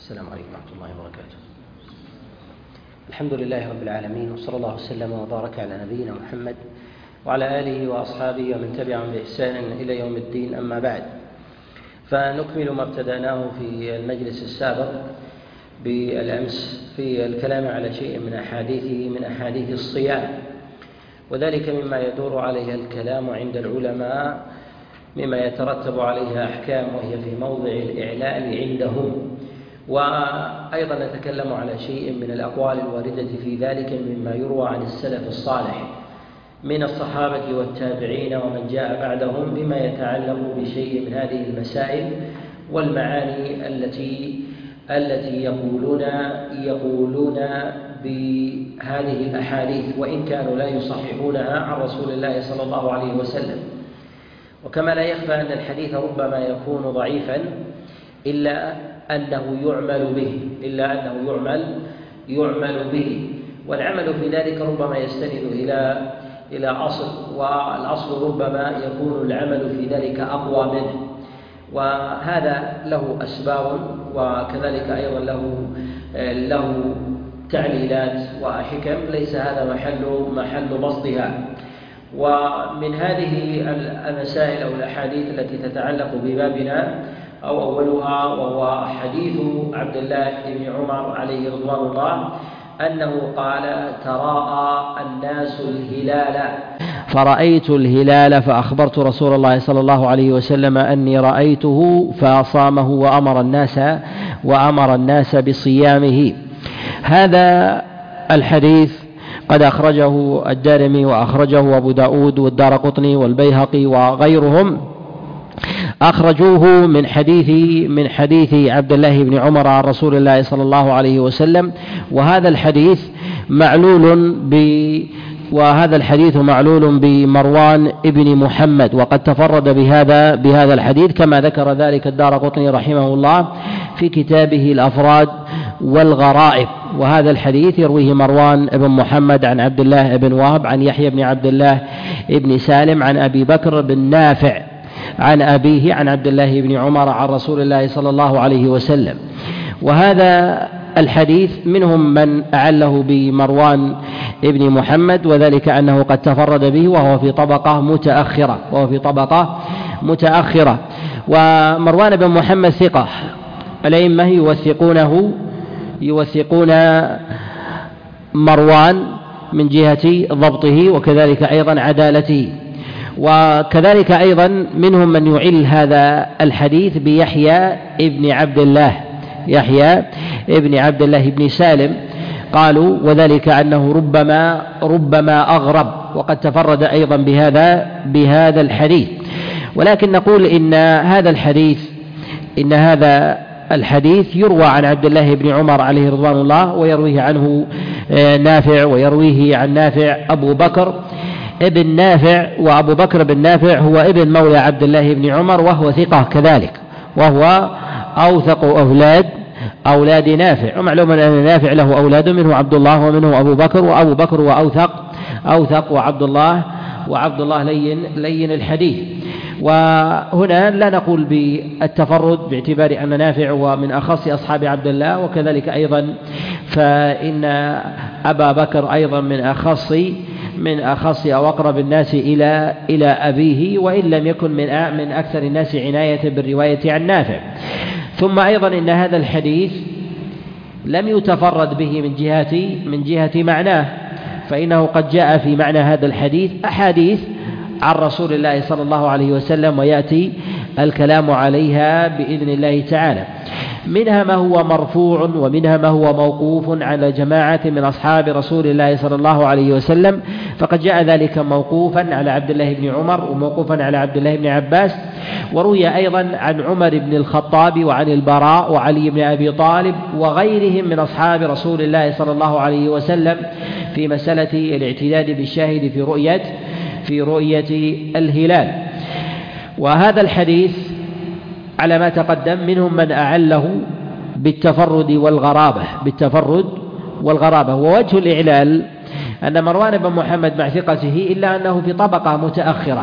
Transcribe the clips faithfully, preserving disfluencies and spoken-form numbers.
السلام عليكم ورحمة الله وبركاته. الحمد لله رب العالمين، وصلى الله وسلم وبارك على نبينا محمد وعلى آله وأصحابه ومن تبعهم بإحسان إلى يوم الدين، أما بعد، فنكمل ما ابتدأناه في المجلس السابق بالأمس في الكلام على شيء من أحاديثه من أحاديث الصيام، وذلك مما يدور عليه الكلام عند العلماء، مما يترتب عليها أحكام وهي في موضع الإعلال عندهم. وأيضا نتكلم على شيء من الأقوال الواردة في ذلك مما يروى عن السلف الصالح من الصحابة والتابعين ومن جاء بعدهم بما يتعلق بشيء من هذه المسائل والمعاني التي التي يقولون يقولون بهذه الأحاديث، وإن كانوا لا يصححونها عن رسول الله صلى الله عليه وسلم. وكما لا يخفى أن الحديث ربما يكون ضعيفا إلا أنه يعمل به إلا أنه يعمل يعمل به والعمل في ذلك ربما يستند إلى إلى أصل، والأصل ربما يكون العمل في ذلك أقوى منه، وهذا له أسباب، وكذلك أيضا له له تعليلات وحكم ليس هذا محل محل بسطها. ومن هذه المسائل أو الأحاديث التي تتعلق ببابنا أو أولها وهو حديث عبد الله بن عمر عليه رضوان الله أنه قال: تراءى الناس الهلال فرأيت الهلال فأخبرت رسول الله صلى الله عليه وسلم أني رأيته فصامه وأمر الناس وأمر الناس بصيامه. هذا الحديث قد أخرجه الدارمي وأخرجه أبو داود والدارقطني والبيهقي وغيرهم، أخرجوه من حديث من حديث عبد الله بن عمر عن رسول الله صلى الله عليه وسلم. وهذا الحديث معلول ب وهذا الحديث معلول بمروان ابن محمد، وقد تفرد بهذا بهذا الحديث كما ذكر ذلك الدارقطني رحمه الله في كتابه الأفراد والغرائب. وهذا الحديث يرويه مروان بن محمد عن عبد الله بن وهب عن يحيى بن عبد الله بن سالم عن أبي بكر بن نافع عن أبيه عن عبد الله بن عمر عن رسول الله صلى الله عليه وسلم. وهذا الحديث منهم من أعله بمروان ابن محمد، وذلك أنه قد تفرد به وهو في طبقة متأخرة وهو في طبقة متأخرة ومروان بن محمد ثقة، الأئمة يوثقونه يوثقون مروان من جهة ضبطه وكذلك أيضا عدالته. وكذلك أيضا منهم من يعل هذا الحديث بيحيى ابن عبد الله يحيى ابن عبد الله بن سالم، قالوا وذلك أنه ربما ربما أغرب، وقد تفرد أيضا بهذا بهذا الحديث. ولكن نقول إن هذا الحديث إن هذا الحديث يروى عن عبد الله بن عمر عليه رضوان الله، ويرويه عنه نافع، ويرويه عن نافع أبو بكر ابن نافع، وأبو بكر بن نافع هو ابن مولى عبد الله بن عمر وهو ثقة كذلك، وهو أوثق أولاد أولاد نافع. ومعلوم أن نافع له أولاد، منه عبد الله ومنه أبو بكر، وأبو بكر وأوثق أوثق وعبد الله وعبد الله لين لين الحديث. وهنا لا نقول بالتفرد باعتبار أن نافع هو من أخص أصحاب عبد الله، وكذلك أيضا فإن أبا بكر أيضا من أخص من أخص أو أقرب الناس إلى إلى أبيه، وإن لم يكن من من أكثر الناس عناية بالرواية عن نافع. ثم أيضا إن هذا الحديث لم يتفرد به من جهة من جهة معناه، فإنه قد جاء في معنى هذا الحديث أحاديث عن رسول الله صلى الله عليه وسلم، ويأتي الكلام عليها بإذن الله تعالى. منها ما هو مرفوع ومنها ما هو موقوف على جماعة من أصحاب رسول الله صلى الله عليه وسلم، فقد جاء ذلك موقوفا على عبد الله بن عمر وموقوفا على عبد الله بن عباس، وروي أيضا عن عمر بن الخطاب وعن البراء وعلي بن أبي طالب وغيرهم من أصحاب رسول الله صلى الله عليه وسلم في مسألة الاعتداد بالشاهد في رؤية في رؤية الهلال. وهذا الحديث على ما تقدم منهم من أعله بالتفرد والغرابة بالتفرد والغرابة ووجه الإعلال أن مروان بن محمد مع ثقته إلا أنه في طبقة متأخرة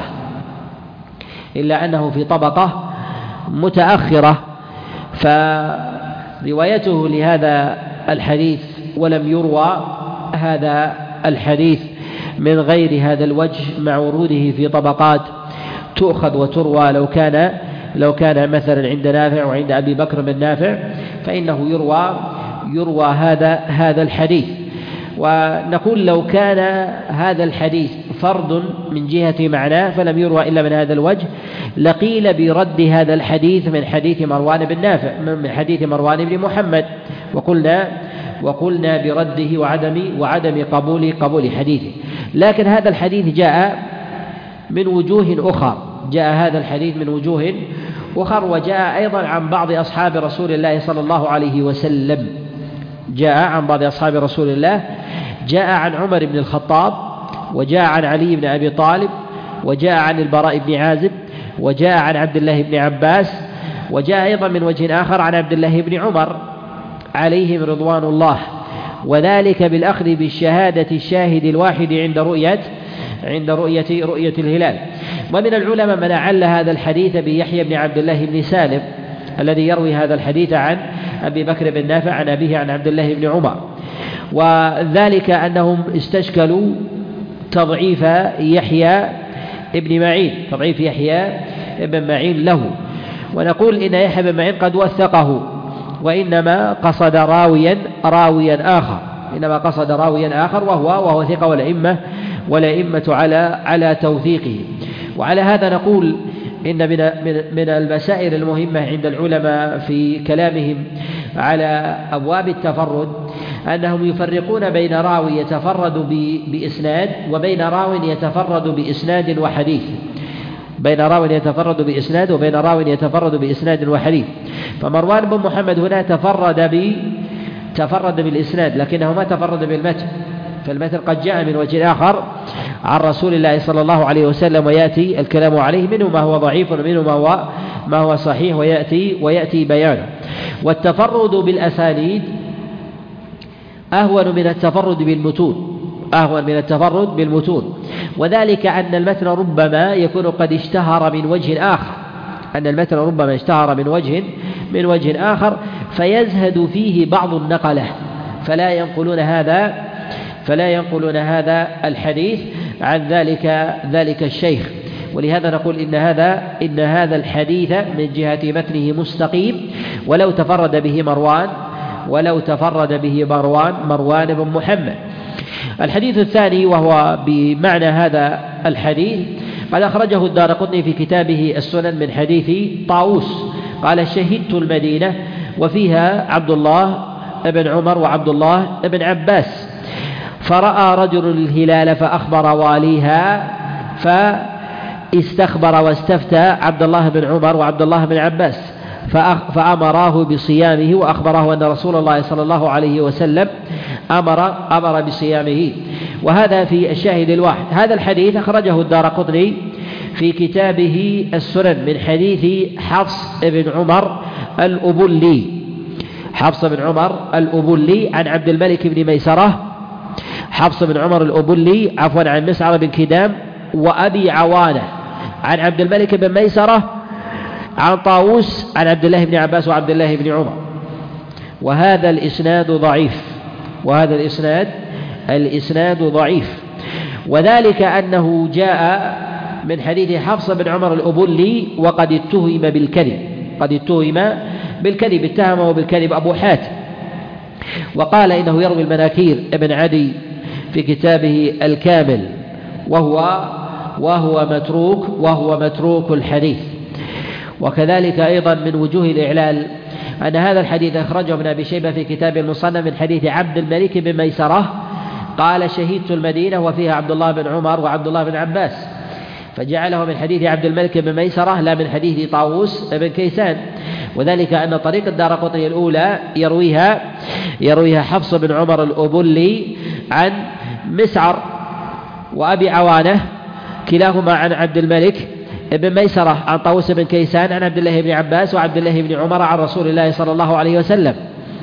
إلا أنه في طبقة متأخرة ف روايته لهذا الحديث ولم يروى هذا الحديث من غير هذا الوجه مع وروده في طبقات تؤخذ وتروى لو كان لو كان مثلا عند نافع وعند أبي بكر بن نافع فإنه يروى يروى هذا هذا الحديث. ونقول لو كان هذا الحديث فرد من جهة معناه فلم يروى إلا من هذا الوجه لقيل برد هذا الحديث من حديث مروان بن نافع من حديث مروان بن محمد وقلنا وقلنا برده وعدم وعدم قبول قبول حديثه. لكن هذا الحديث جاء من وجوه أخرى جاء هذا الحديث من وجوه أخرى وجاء أيضا عن بعض أصحاب رسول الله صلى الله عليه وسلم جاء عن بعض أصحاب رسول الله جاء عن عمر بن الخطاب وجاء عن علي بن أبي طالب وجاء عن البراء بن عازب وجاء عن عبد الله بن عباس وجاء أيضا من وجه آخر عن عبد الله بن عمر عليهم رضوان الله، وذلك بالأخذ بالشهادة الشاهد الواحد عند رؤية عند رؤية رؤية الهلال. ومن العلماء من أعل هذا الحديث بيحيى بن عبد الله بن سالم الذي يروي هذا الحديث عن أبي بكر بن نافع عن أبيه عن عبد الله بن عمر، وذلك أنهم استشكلوا تضعيف يحيى ابن معين تضعيف يحيى ابن معين له، ونقول إن يحيى بن معين قد وثقه وإنما قصد راويا راويا آخر إنما قصد راويا آخر وهو وهو ثقة والأئمة والأئمة على على توثيقه. وعلى هذا نقول إن من من المسائل المهمة عند العلماء في كلامهم على أبواب التفرد أنهم يفرقون بين راوي يتفرد بإسناد وبين راو يتفرد بإسناد وحديث بين راو يتفرد بإسناد وبين راو يتفرد بإسناد وحديث. فمروان بن محمد هنا تفرد ب تفرد بالإسناد لكنه ما تفرد بالمتن، فالمتن قد جاء من وجه آخر عن رسول الله صلى الله عليه وسلم ويأتي الكلام عليه منه ما هو ضعيف ومنه ما هو ما هو صحيح ويأتي ويأتي بيانه. والتفرد بالأسانيد أهون من التفرد بالمتون أهون من التفرد بالمتون وذلك أن المتن ربما يكون قد اشتهر من وجه آخر أن المتن ربما اشتهر من وجه من وجه آخر فيزهد فيه بعض النقلة فلا ينقلون هذا فلا ينقلون هذا الحديث عن ذلك ذلك الشيخ. ولهذا نقول إن هذا إن هذا الحديث من جهة متنه مستقيم ولو تفرد به مروان ولو تفرد به مروان مروان بن محمد. الحديث الثاني وهو بمعنى هذا الحديث قال أخرجه الدارقطني في كتابه السنن من حديث طاووس قال شهدت المدينة وفيها عبد الله بن عمر وعبد الله بن عباس فرأى رجل الهلال فأخبر واليها فاستخبر واستفتى عبد الله بن عمر وعبد الله بن عباس فأمراه بصيامه وأخبره أن رسول الله صلى الله عليه وسلم أمر أمر بصيامه. وهذا في الشاهد الواحد. هذا الحديث أخرجه الدارقطني في كتابه السنن من حديث حفص بن عمر الأبلي حفص بن عمر الأبلي عن عبد الملك بن ميسرة حفص بن عمر الأبلي عفوا عن مسعر بن كدام وأبي عوانة عن عبد الملك بن ميسرة عن طاووس عن عبد الله بن عباس وعبد الله بن عمر. وهذا الإسناد ضعيف وهذا الإسناد الإسناد ضعيف وذلك أنه جاء من حديث حفص بن عمر الأبلي وقد اتهم بالكذب قد اتهم بالكذب اتهمه بالكذب أبو حاتم وقال إنه يروي المناكير ابن عدي في كتابه الكامل وهو وهو متروك وهو متروك الحديث. وكذلك أيضا من وجوه الإعلال أن هذا الحديث أخرجه ابن أبي شيبة في كتاب المصنف من حديث عبد الملك بن ميسرة قال شهدت المدينة وفيها عبد الله بن عمر وعبد الله بن عباس فجعله من حديث عبد الملك بن ميسرة لا من حديث طاووس بن كيسان. وذلك أن طريق الدارقطني الأولى يرويها يرويها حفص بن عمر الأبلي عن مسعر وأبي عوانة كلاهما عن عبد الملك بن ميسرة عن طاووس بن كيسان عن عبد الله بن عباس وعبد الله بن عمر عن رسول الله صلى الله عليه وسلم.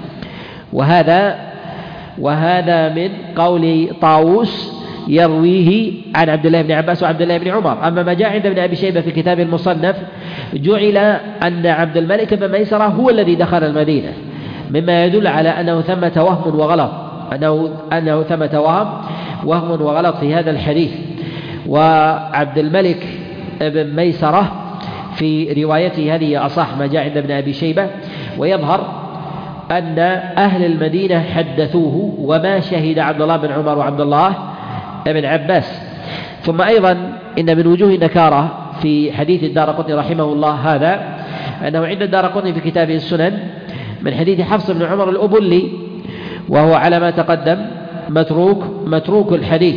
وهذا وهذا من قول طاووس يرويه عن عبد الله بن عباس وعبد الله بن عمر. أما ما جاء عند ابن أبي شيبة في كتاب المصنف جعل أن عبد الملك بن ميسرة هو الذي دخل المدينة مما يدل على أنه ثمة وهم وغلط أنه, أنه ثمة وهم وهم وغلط في هذا الحديث. وعبد الملك بن ميسرة في روايته هذه أصح ما جاء عند ابن أبي شيبة، ويظهر أن أهل المدينة حدثوه وما شهد عبد الله بن عمر وعبد الله بن عباس. ثم أيضا إن من وجوه النكارة في حديث الدارقطني رحمه الله هذا أنه عند الدارقطني في كتابه السنن من حديث حفص بن عمر الأبلي، وهو على ما تقدم متروك متروك الحديث.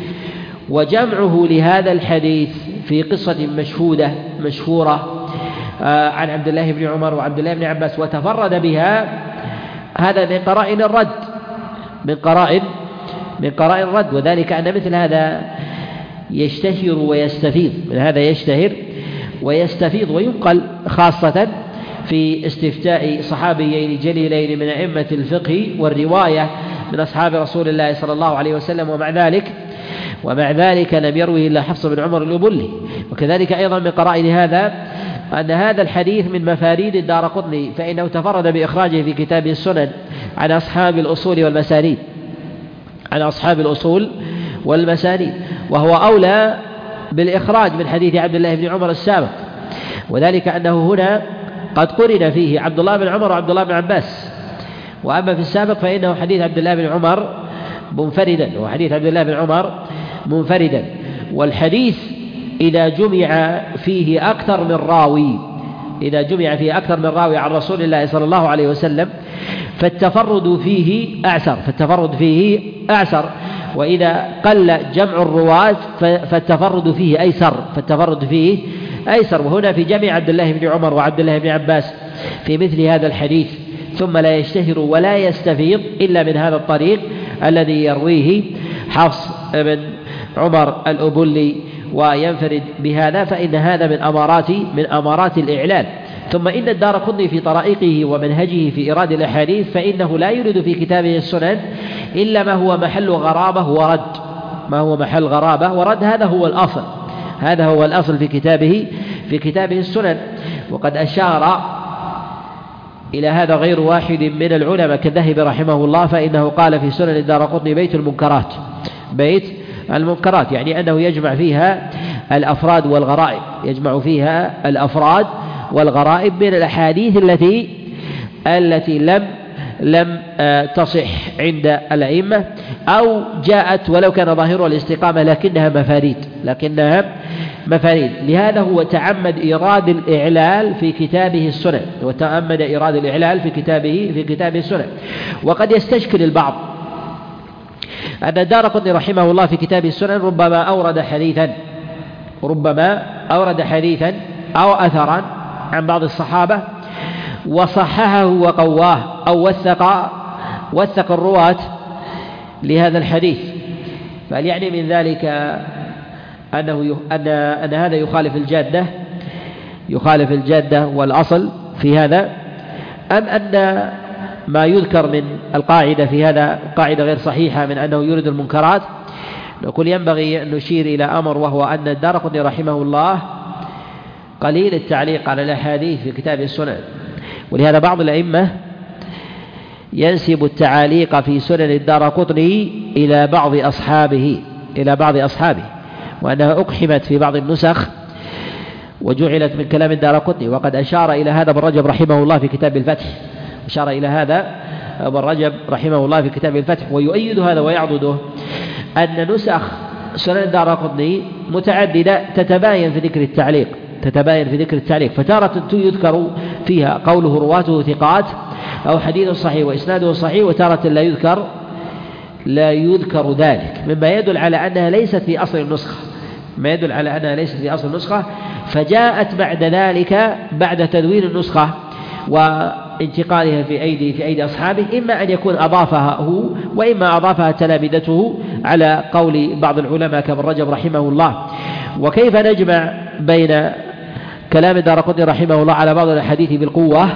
وجمعه لهذا الحديث في قصة مشهودة مشهورة عن عبد الله بن عمر وعبد الله بن عباس وتفرد بها، هذا من قرائن الرد من قرائن من قرائن الرد وذلك أن مثل هذا يشتهر ويستفيض من هذا يشتهر ويستفيض وينقل خاصة في استفتاء صحابيين جليلين من أئمة الفقه والرواية من أصحاب رسول الله صلى الله عليه وسلم، ومع ذلك ومع ذلك لم يروه إلا حفص بن عمر الأبلي. وكذلك أيضا من قرائن هذا أن هذا الحديث من مفاريد الدارقطني، فإنه تفرد بإخراجه في كتابه السنن عن أصحاب الأصول والمسانيد عن أصحاب الأصول والمسانيد وهو أولى بالإخراج من حديث عبد الله بن عمر السابق، وذلك أنه هنا قد قرن فيه عبد الله بن عمر وعبد الله بن عباس، وأما في السابق فإنه حديث عبد الله بن عمر منفردا وحديث عبد الله بن عمر منفردا. والحديث إذا جمع فيه أكثر من راوي إذا جمع فيه أكثر من راوي عن رسول الله صلى الله عليه وسلم فالتفرد فيه أعسر فالتفرد فيه أعسر وإذا قل جمع الرواة فالتفرد فيه أيسر فالتفرد فيه أيسر وهنا في جمع عبد الله بن عمر وعبد الله بن عباس في مثل هذا الحديث، ثم لا يشتهر ولا يستفيض إلا من هذا الطريق الذي يرويه حفص بن عمر الأبلي وينفرد بهذا، فإن هذا من أمارات من أمارات الإعلال. ثم إن الدارقطني في طرائقه ومنهجه في إيراد الأحاديث فإنه لا يريد في كتابه السنن إلا ما هو محل غرابة ورد ما هو محل غرابة ورد هذا هو الأصل هذا هو الأصل في كتابه في كتابه السنن. وقد أشار إلى هذا غير واحد من العلماء كالذهبي رحمه الله، فإنه قال في سنن الدارقطني بيت المنكرات بيت المنكرات يعني أنه يجمع فيها الأفراد والغرائب يجمع فيها الأفراد والغرائب من الأحاديث التي التي لم لم تصح عند الأئمة أو جاءت ولو كان ظاهرها الاستقامة لكنها مفاريد لكنها مفاريد لهذا هو تعمد إيراد الإعلال في كتابه السنن وتعمد إيراد الإعلال في كتابه في كتابه السنن. وقد يستشكل البعض أن الدارقطني رحمه الله في كتابه السنن ربما أورد حديثا ربما أورد حديثا أو أثرا عن بعض الصحابة وصححه وقواه أو وثق وثق الرواة لهذا الحديث، فهل يعني من ذلك أنه أن أن هذا يخالف الجادة يخالف الجادة والأصل في هذا، أم أن ما يذكر من القاعدة في هذا قاعدة غير صحيحة من أنه يورد المنكرات؟ نقول ينبغي أن نشير إلى أمر، وهو أن الدارقطني رحمه الله قليل التعليق على الأحاديث في كتاب السنن، ولهذا بعض الأئمة ينسب التعاليق في سنن الدارقطني إلى بعض أصحابه إلى بعض أصحابه وأنها أقحمت في بعض النسخ وجعلت من كلام الدارقطني. وقد أشار إلى هذا ابن رجب رحمه الله في كتاب الفتح أشار إلى هذا ابن رجب رحمه الله في كتاب الفتح ويؤيد هذا ويعضده أن نسخ سنن الدارقطني متعددة تتباين في ذكر التعليق تتباين في ذكر التعليق فتارة يذكر فيها قوله رواته ثقات أو حديث صحيح وإسناده صحيح، وتارة لا يذكر لا يذكر ذلك، مما يدل على أنها ليست في أصل النسخة ما يدل على أنها ليست في أصل النسخة فجاءت بعد ذلك بعد تدوين النسخة وانتقالها في أيدي في أيدي أصحابه، إما أن يكون أضافها هو وإما أضافها تلامذته على قول بعض العلماء كابن رجب رحمه الله. وكيف نجمع بين كلام الدارقطني رحمه الله على بعض الأحاديث بالقوة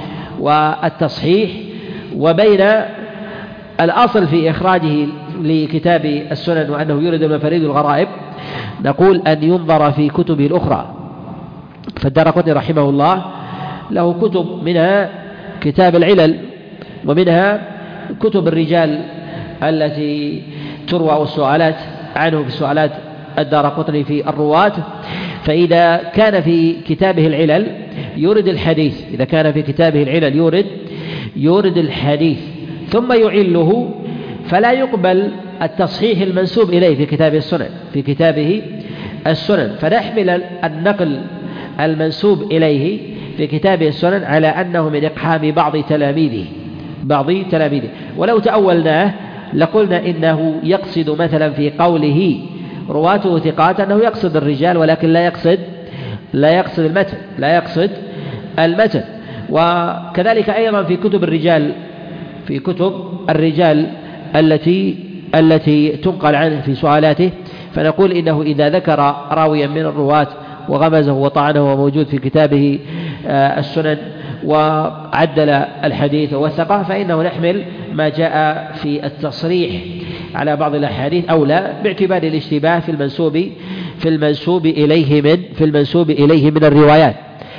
والتصحيح وبين الأصل في إخراجه لكتاب السنن وأنه يورد المفاريد الغرائب؟ نقول أن ينظر في كتبه الأخرى. فالدارقطني رحمه الله له كتب منها كتاب العلل ومنها كتب الرجال التي تروى السؤالات عنه في السؤالات الدارقطني في الرواة. فإذا كان في كتابه العلل يورد الحديث، إذا كان في كتابه العلل يورد يورد الحديث ثم يعله، فلا يقبل التصحيح المنسوب إليه في كتابه السنن في كتابه السنن فنحمل النقل المنسوب إليه في كتابه السنن على أنه من إقحام بعض تلاميذه بعض تلاميذه ولو تأولناه لقلنا إنه يقصد مثلا في قوله رواته ثقات أنه يقصد الرجال، ولكن لا يقصد لا يقصد المتن لا يقصد المتن. وكذلك أيضا في كتب الرجال في كتب الرجال التي التي تنقل عنه في سؤالاته، فنقول إنه إذا ذكر راويا من الرواة وغمزه وطعنه وهو موجود في كتابه السنن وعدل الحديث ووثقه، فإنه نحمل ما جاء في التصريح على بعض الأحاديث أو لا، باعتبار الاشتباه في المنسوب في المنسوب إليه من في المنسوب إليه من الروايات.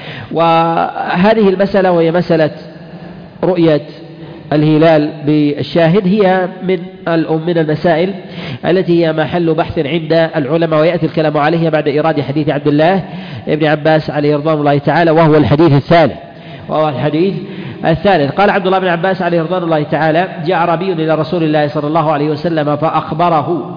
وهذه المسألة وهي مسألة رؤية الهلال بالشاهد هي من من المسائل التي هي محل بحث عند العلماء، ويأتي الكلام عليها بعد إيراد حديث عبد الله بن عباس عليه رضوان الله تعالى، وهو الحديث الثالث وهو الحديث الثالث. قال عبد الله بن عباس عليه رضوان الله تعالى: جاء عربي إلى رسول الله صلى الله عليه وسلم فأخبره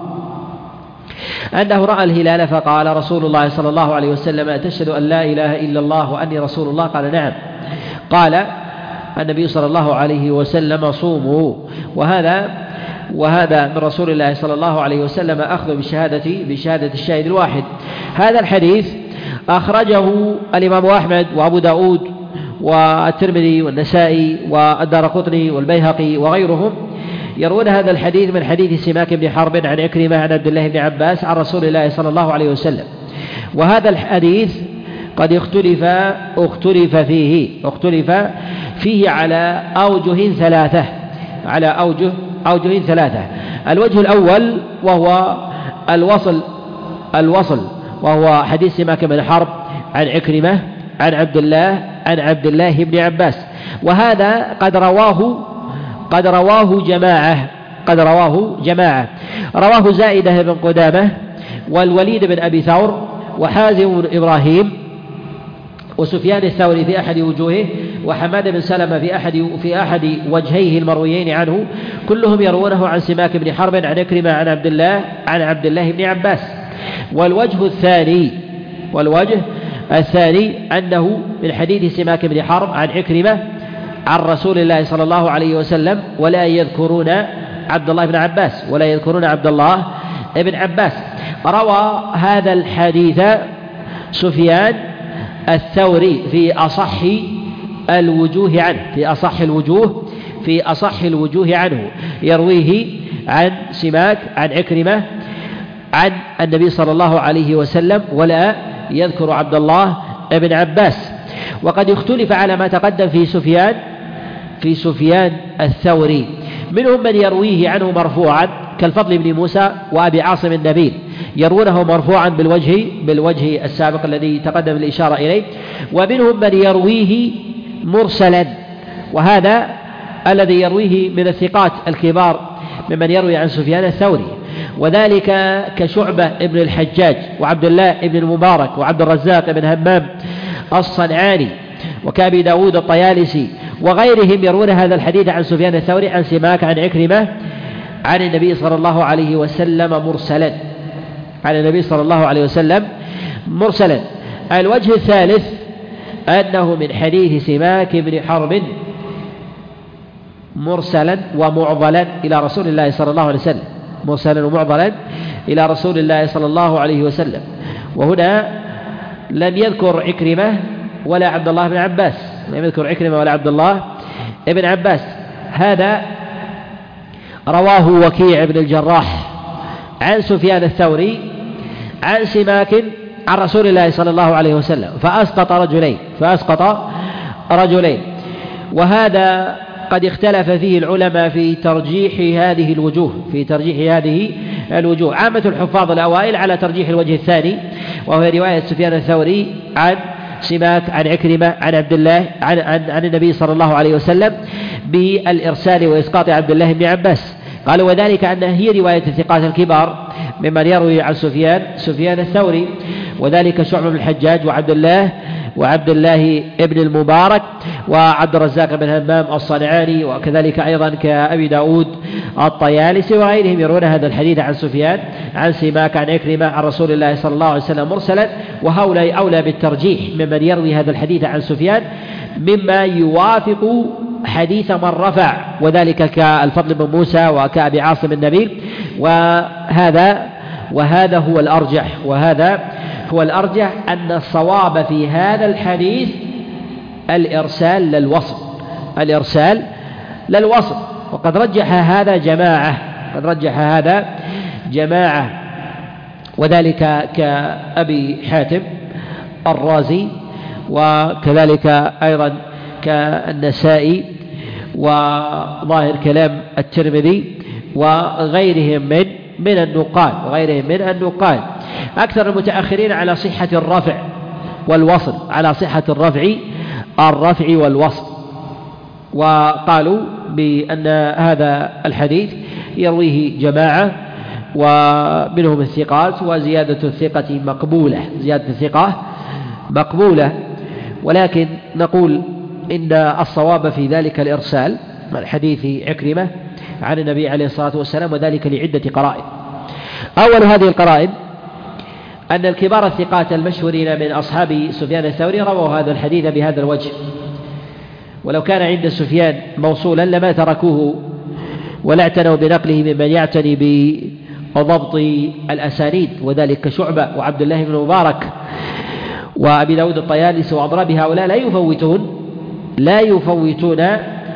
أنه رأى الهلال، فقال رسول الله صلى الله عليه وسلم: تشهد أن لا إله إلا الله وأني رسول الله؟ قال: نعم. قال النبي صلى الله عليه وسلم: صوموا. وهذا وهذا من رسول الله صلى الله عليه وسلم أخذ بشهادة بشهادة الشاهد الواحد. هذا الحديث أخرجه الإمام أحمد وأبو داود والترمذي والنسائي والدارقطني والبيهقي وغيرهم، يروون هذا الحديث من حديث سماك بن حرب عن عكرمة عن عبد الله بن عباس عن رسول الله صلى الله عليه وسلم. وهذا الحديث قد اختلف اختلف فيه اختلف فيه على أوجه ثلاثة على أوجه أوجه ثلاثة. الوجه الأول وهو الوصل الوصل وهو حديث سماك بن حرب عن عكرمة عن عبد الله عن عبد الله بن عباس، وهذا قد رواه قد رواه جماعة قد رواه جماعة رواه زائدة بن قدامة والوليد بن أبي ثور وحازم بن إبراهيم وسفيان الثوري في أحد وجوهه وحماد بن سلمة في أحد في أحد وجهيه المرويين عنه، كلهم يروونه عن سماك بن حرب عن عكرمة عن عبد الله عن عبد الله بن عباس. والوجه الثاني والوجه الثاني أنه من حديث سماك بن حرب عن عكرمة عن رسول الله صلى الله عليه وسلم، ولا يذكرون عبد الله بن عباس ولا يذكرون عبد الله بن عباس. روى هذا الحديث سفيان الثوري في أصح الوجوه عنه في أصح الوجوه في أصح الوجوه عنه يرويه عن سماك عن عكرمة عن النبي صلى الله عليه وسلم، ولا يذكر عبد الله بن عباس. وقد اختلف على ما تقدم في سفيان في سفيان الثوري، منهم من يرويه عنه مرفوعا كالفضل بن موسى وأبي عاصم النبيل، يرونه مرفوعا بالوجه بالوجه السابق الذي تقدم الإشارة إليه، ومنهم من يرويه مرسلا، وهذا الذي يرويه من الثقات الكبار ممن يروي عن سفيان الثوري، وذلك كشعبة ابن الحجاج وعبد الله ابن المبارك وعبد الرزاق بن همام الصنعاني وكأبي داود الطيالسي وغيرهم، يرون هذا الحديث عن سفيان الثوري عن سماك عن عكرمة عن النبي صلى الله عليه وسلم مرسلا عن النبي صلى الله عليه وسلم مرسلا. الوجه الثالث أنه من حديث سماك بن حرب مرسلا ومعضلا إلى رسول الله صلى الله عليه وسلم مرسلا ومعضلا إلى رسول الله صلى الله عليه وسلم. وهنا لم يذكر عكرمة ولا عبد الله بن عباس لم يذكر عكرمة ولا عبد الله بن عباس. هذا رواه وكيع بن الجراح عن سفيان الثوري عن سماك عن رسول الله صلى الله عليه وسلم، فأسقط رجلين فأسقط رجلين وهذا قد اختلف فيه العلماء في ترجيح هذه الوجوه في ترجيح هذه الوجوه. عامة الحفاظ الأوائل على ترجيح الوجه الثاني، وهو رواية سفيان الثوري عن سماك عن عكرمة عن عبد الله عن, عن, عن النبي صلى الله عليه وسلم بالإرسال وإسقاط عبد الله بن عباس. قالوا وذلك أن هي رواية الثقات الكبار ممن يروي عن سفيان سفيان الثوري، وذلك شعبة بن الحجاج وعبد الله وعبد الله ابن المبارك وعبد الرزاق بن همام الصنعاني، وكذلك أيضا كأبي داود الطيالسي وغيرهم يرون هذا الحديث عن سفيان عن سماك عن عكرمة عن رسول الله صلى الله عليه وسلم مرسلا، وهؤلاء أولى بالترجيح ممن يروي هذا الحديث عن سفيان مما يوافق حديث من رفع، وذلك كالفضل بن موسى وكأبي عاصم النبيل، وهذا وهذا هو الأرجح وهذا هو الأرجح أن الصواب في هذا الحديث الإرسال للوصل الإرسال للوصل وقد رجح هذا جماعة قد رجح هذا جماعة وذلك كأبي حاتم الرازي، وكذلك أيضا كالنسائي وظاهر كلام الترمذي وغيرهم من من النقاد وغيرهم من النقاد. أكثر المتأخرين على صحة الرفع والوصل على صحة الرفع الرفع والوصل، وقالوا بأن هذا الحديث يرويه جماعة ومنهم الثقات، وزيادة الثقة مقبولة زيادة الثقة مقبولة، ولكن نقول إن الصواب في ذلك الإرسال من حديث عكرمة عن النبي عليه الصلاة والسلام، وذلك لعدة قرائن. أول هذه القرائن أن الكبار الثقات المشهورين من أصحاب سفيان الثوري رووا هذا الحديث بهذا الوجه، ولو كان عند سفيان موصولا لما تركوه ولا اعتنوا بنقله ممن يعتني بضبط الأسانيد، وذلك شعبة وعبد الله بن مبارك وأبي داود الطيالسي وأضراب هؤلاء لا يفوتون لا يفوتون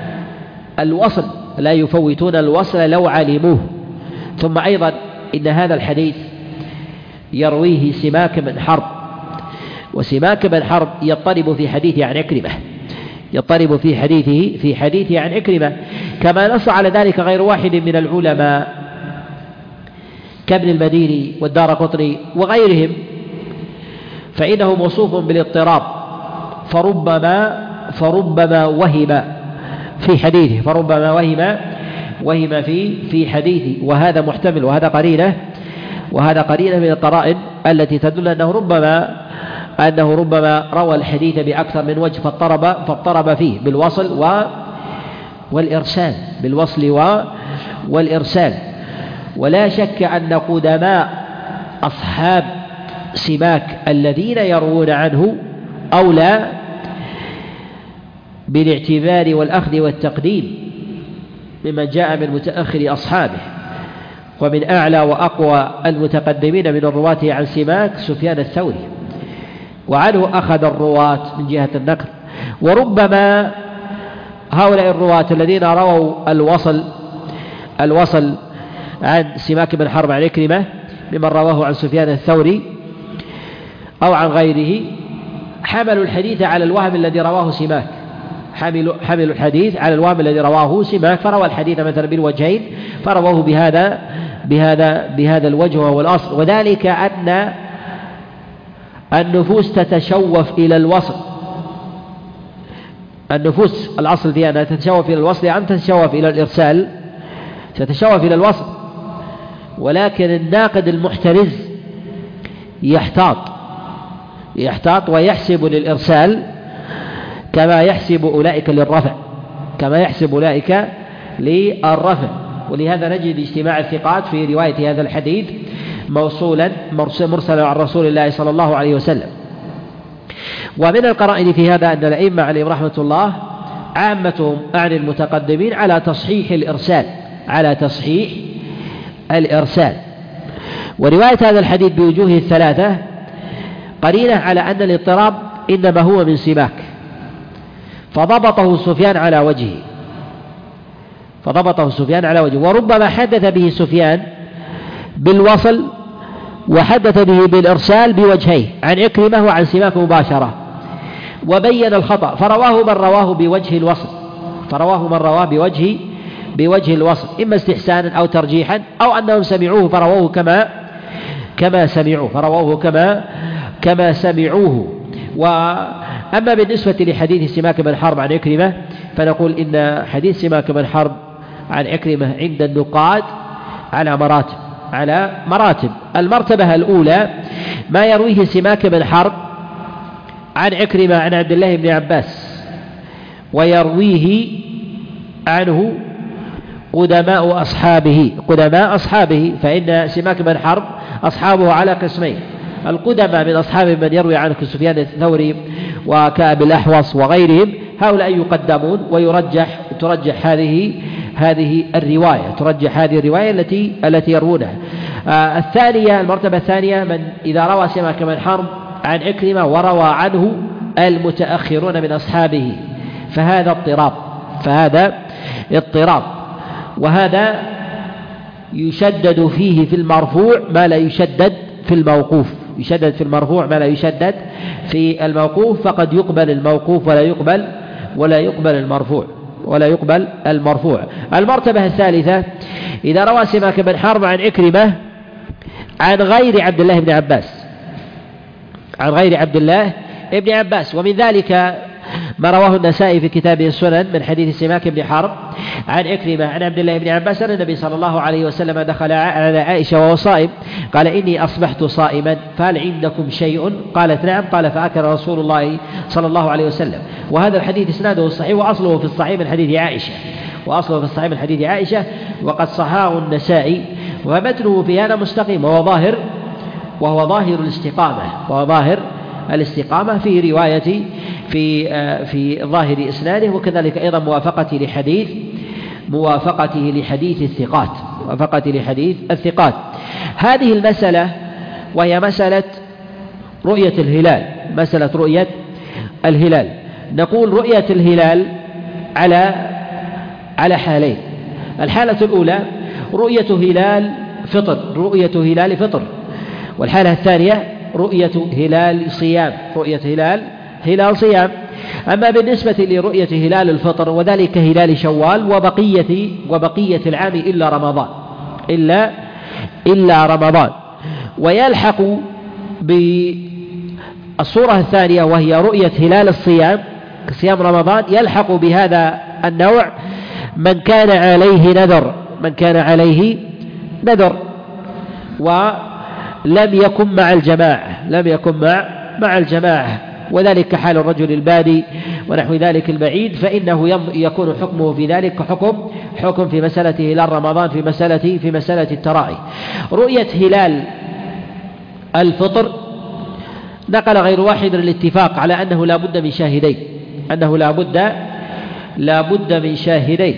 الوصل لا يفوتون الوصل لو علموه. ثم أيضا إن هذا الحديث يرويه سماك بن حرب، وسماك بن حرب يضطرب في حديثه عن عكرمة يضطرب في حديثه في حديثه عن عكرمة، كما نص على ذلك غير واحد من العلماء كابن المديني والدارقطني وغيرهم، فإنه موصوف بالاضطراب فربما فربما وهم في حديثه فربما وهم وهم في في حديثه، وهذا محتمل وهذا قرينة وهذا قرينة من القرائن التي تدل أنه ربما أنه ربما روى الحديث بأكثر من وجه فاضطرب فاضطرب فيه بالوصل و والإرسال بالوصل و والإرسال. ولا شك أن قدماء أصحاب سماك الذين يروون عنه أولى بالاعتبار والأخذ والتقديم ممن جاء من متأخر أصحابه، ومن أعلى وأقوى المتقدمين من الرواة عن سماك سفيان الثوري، وعنه أخذ الرواة من جهة النقل. وربما هؤلاء الرواة الذين رووا الوصل الوصل عن سماك بن حرب عن عكرمة ممن رواه عن سفيان الثوري أو عن غيره حملوا الحديث على الوهم الذي رواه سماك حملوا حملوا الحديث على الوهم الذي رواه سماك، فروى الحديث مثلا بالوجهين فرواه بهذا بهذا بهذا الوجه وهو الأصل، وذلك أن النفوس تتشوف إلى الوصل النفوس الأصل فيها أنها تتشوف إلى الوصل أم تتشوف إلى الإرسال؟ تتشوف إلى الوصل، ولكن الناقد المحترز يحتاط يحتاط ويحسب للإرسال كما يحسب أولئك للرفع كما يحسب أولئك للرفع. ولهذا نجد اجتماع الثقات في رواية هذا الحديث موصولا مرسلا عن رسول الله صلى الله عليه وسلم. ومن القرائن في هذا أن الأئمة عليهم رحمة الله عامتهم عن المتقدمين على تصحيح الإرسال على تصحيح الإرسال. ورواية هذا الحديث بوجوه الثلاثة قرينة على أن الاضطراب إنما هو من سماك، فضبطه سفيان على وجهه فضبطه سفيان على وجهه وربما حدث به سفيان بالوصل وحدث به بالإرسال بوجهيه عن عكرمة وعن سماك مباشرة، وبين الخطأ فرواه من رواه بوجه الوصل فرواه من رواه بوجه بوجه الوصل إما استحسانا أو ترجيحا أو أنهم سمعوه فرواه كما كما سمعوه فرواه كما كما سمعوه. وأما بالنسبة لحديث سماك بن حرب عن عكرمة فنقول إن حديث سماك بن حرب عن عكرمة عند النقاد على مراتب على مراتب المرتبة الأولى ما يرويه سماك بن حرب عن عكرمة عن عبد الله بن عباس ويرويه عنه قدماء أصحابه قدماء أصحابه فإن سماك بن حرب أصحابه على قسمين: القدماء من أصحابه من يروي عنه كسفيان الثوري وكأبي الأحوص وغيرهم، هؤلاء يقدمون ويرجح ترجح هذه هذه الرواية ترجح هذه الرواية التي التي يروونها. آه الثانية المرتبة الثانية من إذا روى سماك بن حرب عن عكرمة وروى عنه المتأخرون من أصحابه فهذا اضطراب فهذا اضطراب وهذا يشدد فيه في المرفوع ما لا يشدد في الموقوف يشدد في المرفوع ما لا يشدد في الموقوف فقد يقبل الموقوف ولا يقبل ولا يقبل المرفوع ولا يقبل المرفوع. المرتبة الثالثة إذا روى سماك بن حرب عن عكرمة عن غير عبد الله بن عباس عن غير عبد الله بن عباس ومن ذلك ما رواه النسائي في كتابه السنن من حديث سماك بن حرب عن عكرمة عن عبد الله بن عباس أن النبي صلى الله عليه وسلم دخل على عائشة وهو صائم قال: إني أصبحت صائما فهل عندكم شيء؟ قالت: نعم. قال: فأكل رسول الله صلى الله عليه وسلم. وهذا الحديث إسناده صحيح وأصله في الصحيح من حديث عائشة وأصله في الصحيح من حديث عائشة وقد صححه النسائي ومتنه في هذا مستقيم وهو ظاهر وهو ظاهر الاستقامة وهو ظاهر الاستقامة في رواية في في ظاهر إسناده وكذلك أيضا موافقته لحديث موافقته لحديث الثقات موافقته لحديث الثقات. هذه المسألة وهي مسألة رؤية الهلال مسألة رؤية الهلال نقول رؤية الهلال على على حالين: الحالة الأولى رؤية هلال فطر رؤية هلال فطر والحالة الثانية رؤية هلال صيام رؤية هلال هلال صيام. أما بالنسبة لرؤية هلال الفطر وذلك هلال شوال وبقية وبقية العام إلا رمضان إلا إلا رمضان ويلحق بالصورة الثانية وهي رؤية هلال الصيام صيام رمضان يلحق بهذا النوع من كان عليه نذر من كان عليه نذر ولم يكن مع الجماعة لم يكن مع مع الجماعة وذلك حال الرجل البادي ونحو ذلك البعيد فإنه يكون حكمه في ذلك حكم حكم في مسألة هلال رمضان في مسألة في مسألة التراعي. رؤية هلال الفطر نقل غير واحد الاتفاق على أنه لا بد من شاهدين أنه لا بد لا بد من شاهدين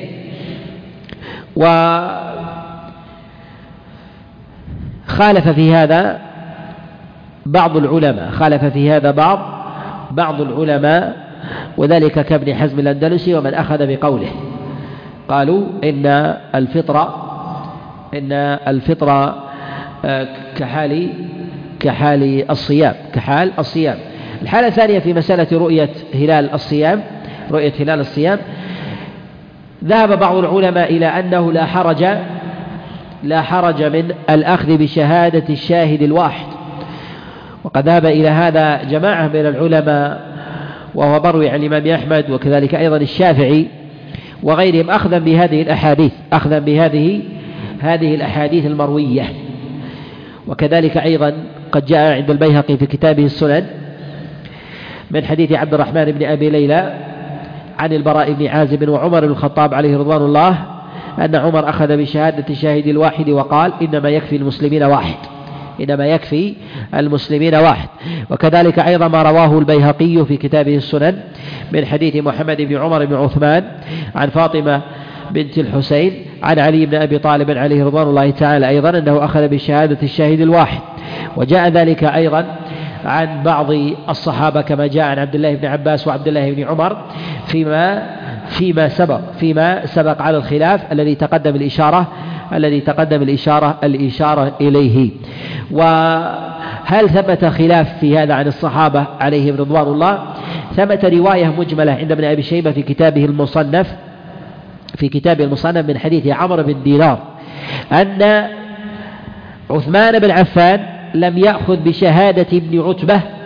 وخالف في هذا بعض العلماء خالف في هذا بعض بعض العلماء وذلك كابن حزم الأندلسي ومن أخذ بقوله قالوا إن الفطرة إن الفطرة كحال كحال الصيام كحال الصيام. الحالة الثانية في مسألة رؤية هلال الصيام رؤية هلال الصيام ذهب بعض العلماء إلى أنه لا حرج لا حرج من الأخذ بشهادة الشاهد الواحد وقد ذهب إلى هذا جماعة من العلماء وهو مروي عن الإمام أحمد وكذلك أيضا الشافعي وغيرهم أخذا بهذه الأحاديث أخذا بهذه هذه الأحاديث المروية. وكذلك أيضا قد جاء عند البيهقي في كتابه السنن من حديث عبد الرحمن بن أبي ليلى عن البراء بن عازب وعمر بن الخطاب عليه رضوان الله أن عمر أخذ بشهادة الشاهد الواحد وقال: إنما يكفي المسلمين واحد إنما يكفي المسلمين واحد. وكذلك أيضا ما رواه البيهقي في كتابه السنن من حديث محمد بن عمر بن عثمان عن فاطمة بنت الحسين عن علي بن أبي طالب عليه رضوان الله تعالى أيضا أنه أخذ بشهادة الشاهد الواحد. وجاء ذلك أيضا عن بعض الصحابة كما جاء عن عبد الله بن عباس وعبد الله بن عمر فيما فيما سبق فيما سبق على الخلاف الذي تقدم الإشارة الذي تقدم الإشارة الإشارة إليه. وهل ثبت خلاف في هذا عن الصحابة عليهم رضوان الله؟ ثبت رواية مجملة عند ابن أبي شيبة في كتابه المصنف في كتابه المصنف من حديث عمرو بن دينار أن عثمان بن عفان لم يأخذ بشهادة ابن عتبة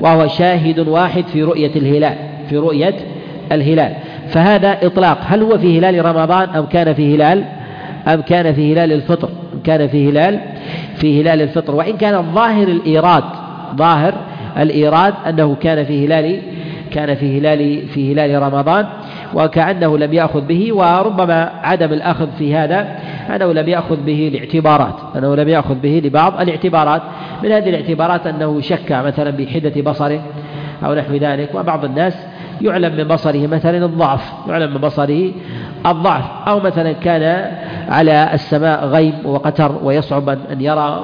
وهو شاهد واحد في رؤية الهلال في رؤية الهلال. فهذا إطلاق، هل هو في هلال رمضان أم كان في هلال أم كان في هلال الفطر أم كان في هلال في هلال الفطر. وإن كان الظاهر الإيراد ظاهر الإيراد أنه كان في هلال كان في هلال في هلال رمضان، وكأنه لم يأخذ به. وربما عدم الأخذ في هذا أنه لم يأخذ به لاعتبارات أنه لم يأخذ به لبعض الاعتبارات. من هذه الاعتبارات أنه شك مثلا بحدة بصره أو نحو ذلك، وبعض الناس يعلم من بصره مثلا الضعف يعلم من بصره الضعف أو مثلا كان على السماء غيم وقتر ويصعب أن يرى،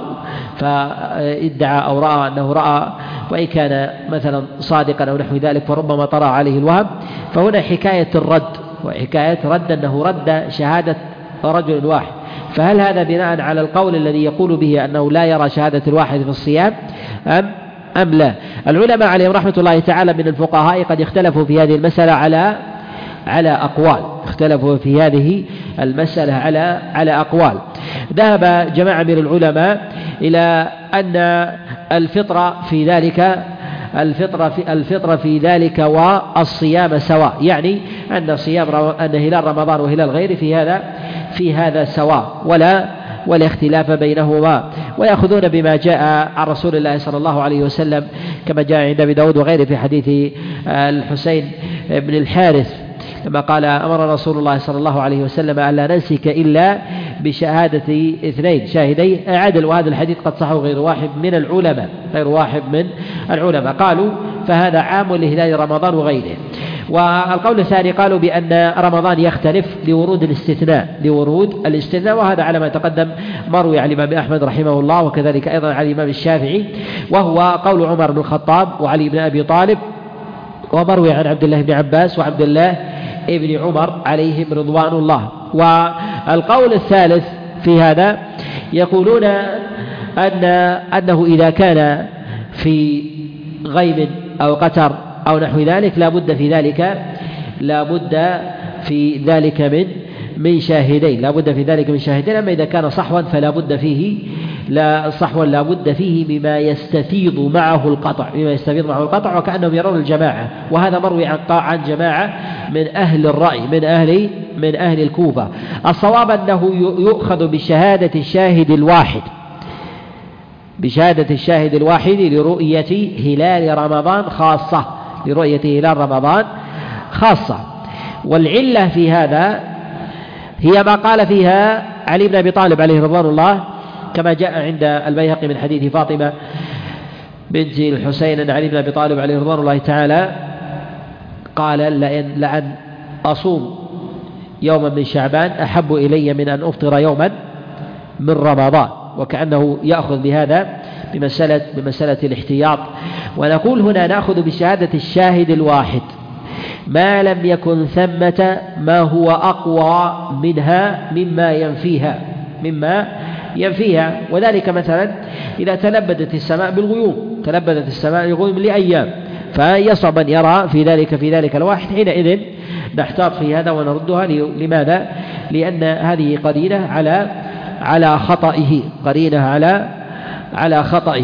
فادعى أو رأى أنه رأى، وإن كان مثلا صادقا أو نحو ذلك فربما طرأ عليه الوهم. فهنا حكاية الرد وحكاية رد أنه رد شهادة رجل واحد. فهل هذا بناء على القول الذي يقول به أنه لا يرى شهادة الواحد في الصيام أم أم لا؟ العلماء عليهم رحمة الله تعالى من الفقهاء قد اختلفوا في هذه المسألة على على أقوال اختلفوا في هذه المسألة على على أقوال. ذهب جماعة من العلماء إلى أن الفطر في ذلك الفطر في الفطر في ذلك والصيام سواء، يعني أن صيام أن هلال رمضان وهلال غيره في هذا في هذا سواء ولا ولا اختلاف بينهما. ويأخذون بما جاء عن رسول الله صلى الله عليه وسلم كما جاء عند أبي داود وغيره في حديث الحسين بن الحارث لما قال أمر رسول الله صلى الله عليه وسلم ألا ننسك إلا بشهادة اثنين شاهدي عدل. وهذا الحديث قد صحه غير واحد من العلماء غير واحد من العلماء قالوا فهذا عام لهلال رمضان وغيره. والقول الثاني قالوا بأن رمضان يختلف لورود الاستثناء لورود الاستثناء وهذا على ما تقدم مروي عن الإمام أحمد رحمه الله وكذلك أيضا عن الإمام الشافعي، وهو قول عمر بن الخطاب وعلي بن أبي طالب، ومروي عن عبد الله بن عباس وعبد الله ابن عمر عليهم رضوان الله. والقول الثالث في هذا يقولون أن أنه إذا كان في غيم أو قتر أو نحو ذلك لا بد في ذلك لا بد في ذلك من من شاهدين لا بد في ذلك من شاهدين. أما إذا كان صحوا فلا بد فيه لا صحوا لا بد فيه مما يستفيض معه القطع مما يستفيض معه القطع وكأنهم يرون الجماعة. وهذا مروي عن عن جماعة من أهل الرأي من أهل من أهل الكوفة. الصواب أنه يؤخذ بشهادة الشاهد الواحد بشهادة الشاهد الواحد لرؤية هلال رمضان خاصة لرؤية هلال رمضان خاصة. والعلة في هذا هي ما قال فيها علي بن أبي طالب عليه رضوان الله كما جاء عند البيهقي من حديث فاطمة بنت الحسين أن علي بن أبي طالب عليه رضوان الله تعالى قال لأن, لأن أصوم يوما من شعبان أحب إلي من أن أفطر يوما من رمضان، وكأنه يأخذ بهذا بمسألة, بمسألة الاحتياط. ونقول هنا نأخذ بشهادة الشاهد الواحد ما لم يكن ثمة ما هو أقوى منها مما ينفيها مما ينفيها وذلك مثلا إذا تلبدت السماء بالغيوم تلبدت السماء بالغيوم لأيام فيصعب أن يرى في ذلك في ذلك الواحد، حينئذ نحتاط في هذا ونردها. لماذا؟ لأن هذه قرينة على على خطئه قرينة على على خطئه.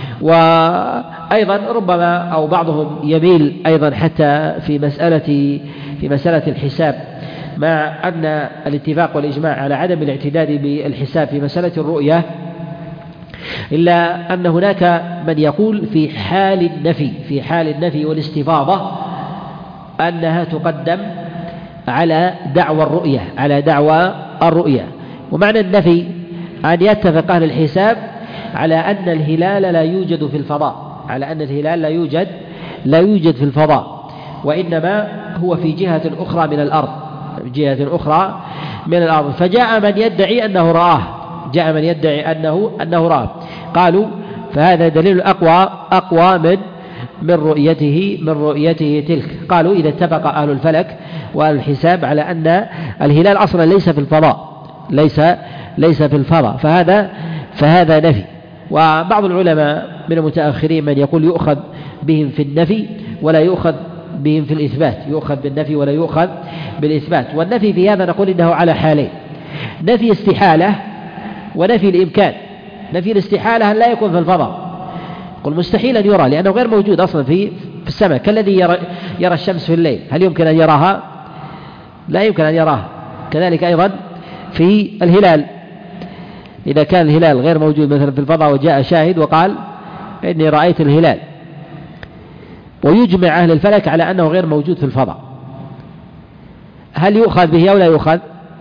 وأيضا ربما أو بعضهم يميل أيضا حتى في مسألة في مسألة الحساب مع أن الاتفاق والإجماع على عدم الاعتداد بالحساب في مسألة الرؤية، إلا أن هناك من يقول في حال النفي في حال النفي والاستفاضة أنها تقدم على دعوى الرؤية على دعوى الرؤية. ومعنى النفي أن يتفق أهل الحساب على أن الهلال لا يوجد في الفضاء على أن الهلال لا يوجد لا يوجد في الفضاء وإنما هو في جهة أخرى من الأرض جهة أخرى من الأرض. فجاء من يدعي أنه رآه جاء من يدعي أنه أنه رآه قالوا فهذا دليل أقوى أقوى من من رؤيته من رؤيته تلك. قالوا إذا اتفق أهل الفلك وأهل الحساب على أن الهلال أصلا ليس في الفضاء ليس ليس في الفضاء فهذا فهذا نفي. وبعض العلماء من المتأخرين من يقول يؤخذ بهم في النفي ولا يؤخذ بهم في الإثبات يؤخذ بالنفي ولا يؤخذ بالإثبات. والنفي في هذا نقول إنه على حالين: نفي استحالة ونفي الإمكان. نفي الاستحالة أن لا يكون في الفضاء قل مستحيل أن يرى لأنه غير موجود أصلا في في السماء، كالذي يرى, يرى الشمس في الليل، هل يمكن أن يراها؟ لا يمكن أن يراها. كذلك أيضا في الهلال، إذا كان الهلال غير موجود مثلا في الفضاء وجاء شاهد وقال إني رأيت الهلال، ويجمع أهل الفلك على أنه غير موجود في الفضاء، هل يؤخذ به أو لا يؤخذ؟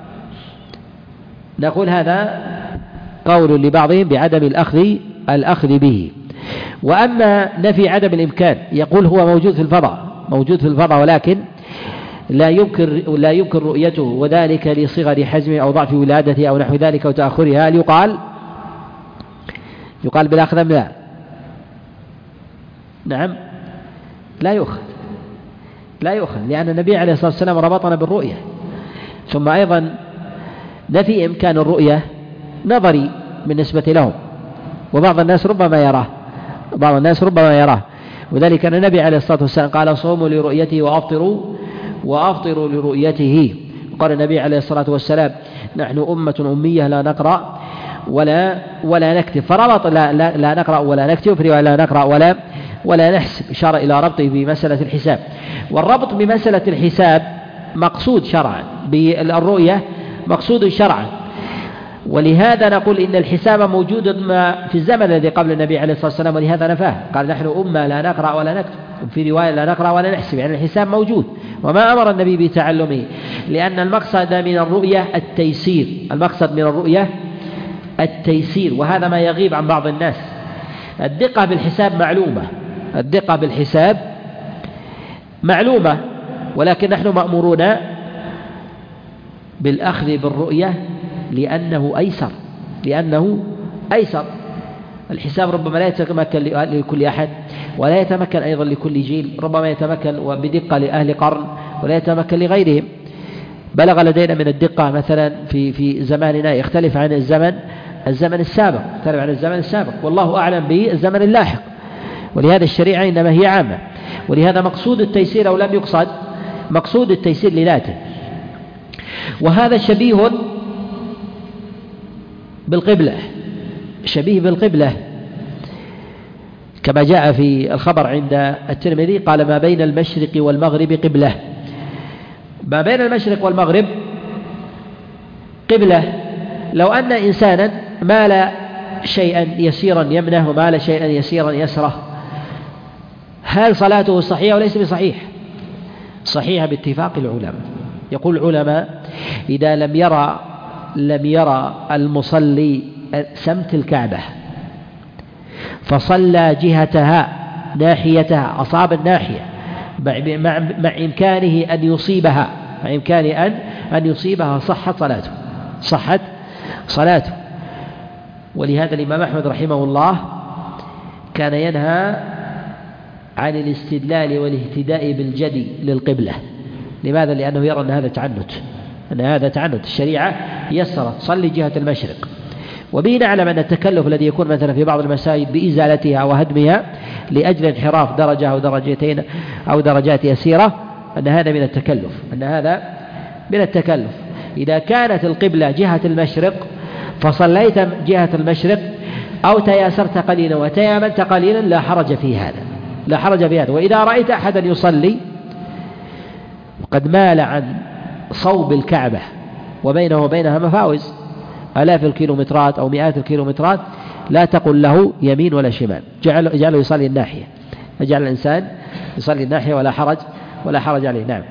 نقول هذا قول لبعضهم بعدم الأخذ الأخذ به. وأما نفي عدم الإمكان، يقول هو موجود في الفضاء، موجود في الفضاء ولكن لا يمكن لا يمكن رؤيته، وذلك لصغر حجمه أو ضعف ولادته أو نحو ذلك وتأخرها، هل يقال يقال بالأخذ أم لا؟ نعم لا يؤخذ، لا يؤخذ، لأن النبي عليه الصلاة والسلام ربطنا بالرؤية. ثم أيضا نفي إمكان الرؤية نظري بالنسبة لهم، وبعض الناس ربما يراه، بعض الناس ربما يراه، وذلك أن النبي عليه الصلاة والسلام قال صوموا لرؤيته وأفطروا وأفطروا لرؤيته. قال النبي عليه الصلاة والسلام نحن أمة أمية لا نقرأ ولا ولا نكتب، فربط لا, لا, لا نقرأ ولا نكتب، في رواية لا نقرأ ولا ولا نحسب، إشارة إلى ربطه بمسألة الحساب. والربط بمسألة الحساب مقصود شرعا، بالرؤية مقصود شرعا، ولهذا نقول إن الحساب موجود في الزمن الذي قبل النبي عليه الصلاة والسلام، ولهذا نفاه، قال نحن أمة لا نقرأ ولا نكتب، في رواية لا نقرأ ولا نحسب، يعني الحساب موجود وما أمر النبي بتعلمه، لأن المقصد من الرؤية التيسير، المقصد من الرؤية التيسير، وهذا ما يغيب عن بعض الناس. الدقة بالحساب معلومة، الدقة بالحساب معلومة، ولكن نحن مأمورون بالأخذ بالرؤية لأنه أيسر، لأنه أيسر. الحساب ربما لا يتمكن لكل أحد، ولا يتمكن أيضا لكل جيل، ربما يتمكن بدقة لأهل قرن ولا يتمكن لغيرهم. بلغ لدينا من الدقة مثلا في في زماننا يختلف عن الزمن الزمن السابق، يختلف عن الزمن السابق، والله أعلم بالزمن اللاحق، ولهذا الشريعة إنما هي عامة، ولهذا مقصود التيسير أو لم يقصد مقصود التيسير لذاته. وهذا شبيه بالقبلة، شبيه بالقبلة كما جاء في الخبر عند الترمذي قال ما بين المشرق والمغرب قبلة، ما بين المشرق والمغرب قبلة. لو أن إنسانا مال شيئا يسيرا يمنه ومال شيئا يسيرا يسره، هل صلاته صحيحة وليس بصحيح؟ صحيحة باتفاق العلماء. يقول العلماء إذا لم يرى لم يرى المصلي سمت الكعبة فصلى جهتها ناحيتها، أصاب الناحية مع, مع إمكانه أن يصيبها مع إمكانه أن أن يصيبها صحت صلاته صحت صلاته. ولهذا الإمام أحمد رحمه الله كان ينهى عن الاستدلال والاهتداء بالجدي للقبلة. لماذا؟ لأنه يرى أن هذا تعنت، أن هذا تعنت. الشريعة يسرت صلي جهة المشرق، وبه نعلم أن التكلف الذي يكون مثلا في بعض المساجد بإزالتها وهدمها لأجل انحراف درجة أو درجتين أو درجات يسيرة، أن هذا من التكلف، أن هذا من التكلف. إذا كانت القبلة جهة المشرق فصليت جهة المشرق أو تياسرت قليلا وتيامنت قليلا لا حرج في هذا، لا حرج في هذا. وإذا رأيت أحدا يصلي قد مال عن صوب الكعبة وبينه وبينها مفاوز آلاف الكيلومترات أو مئات الكيلومترات، لا تقل له يمين ولا شمال، جعله, جعله يصلي الناحية، جعل الإنسان يصلي الناحية ولا حرج ولا حرج عليه. نعم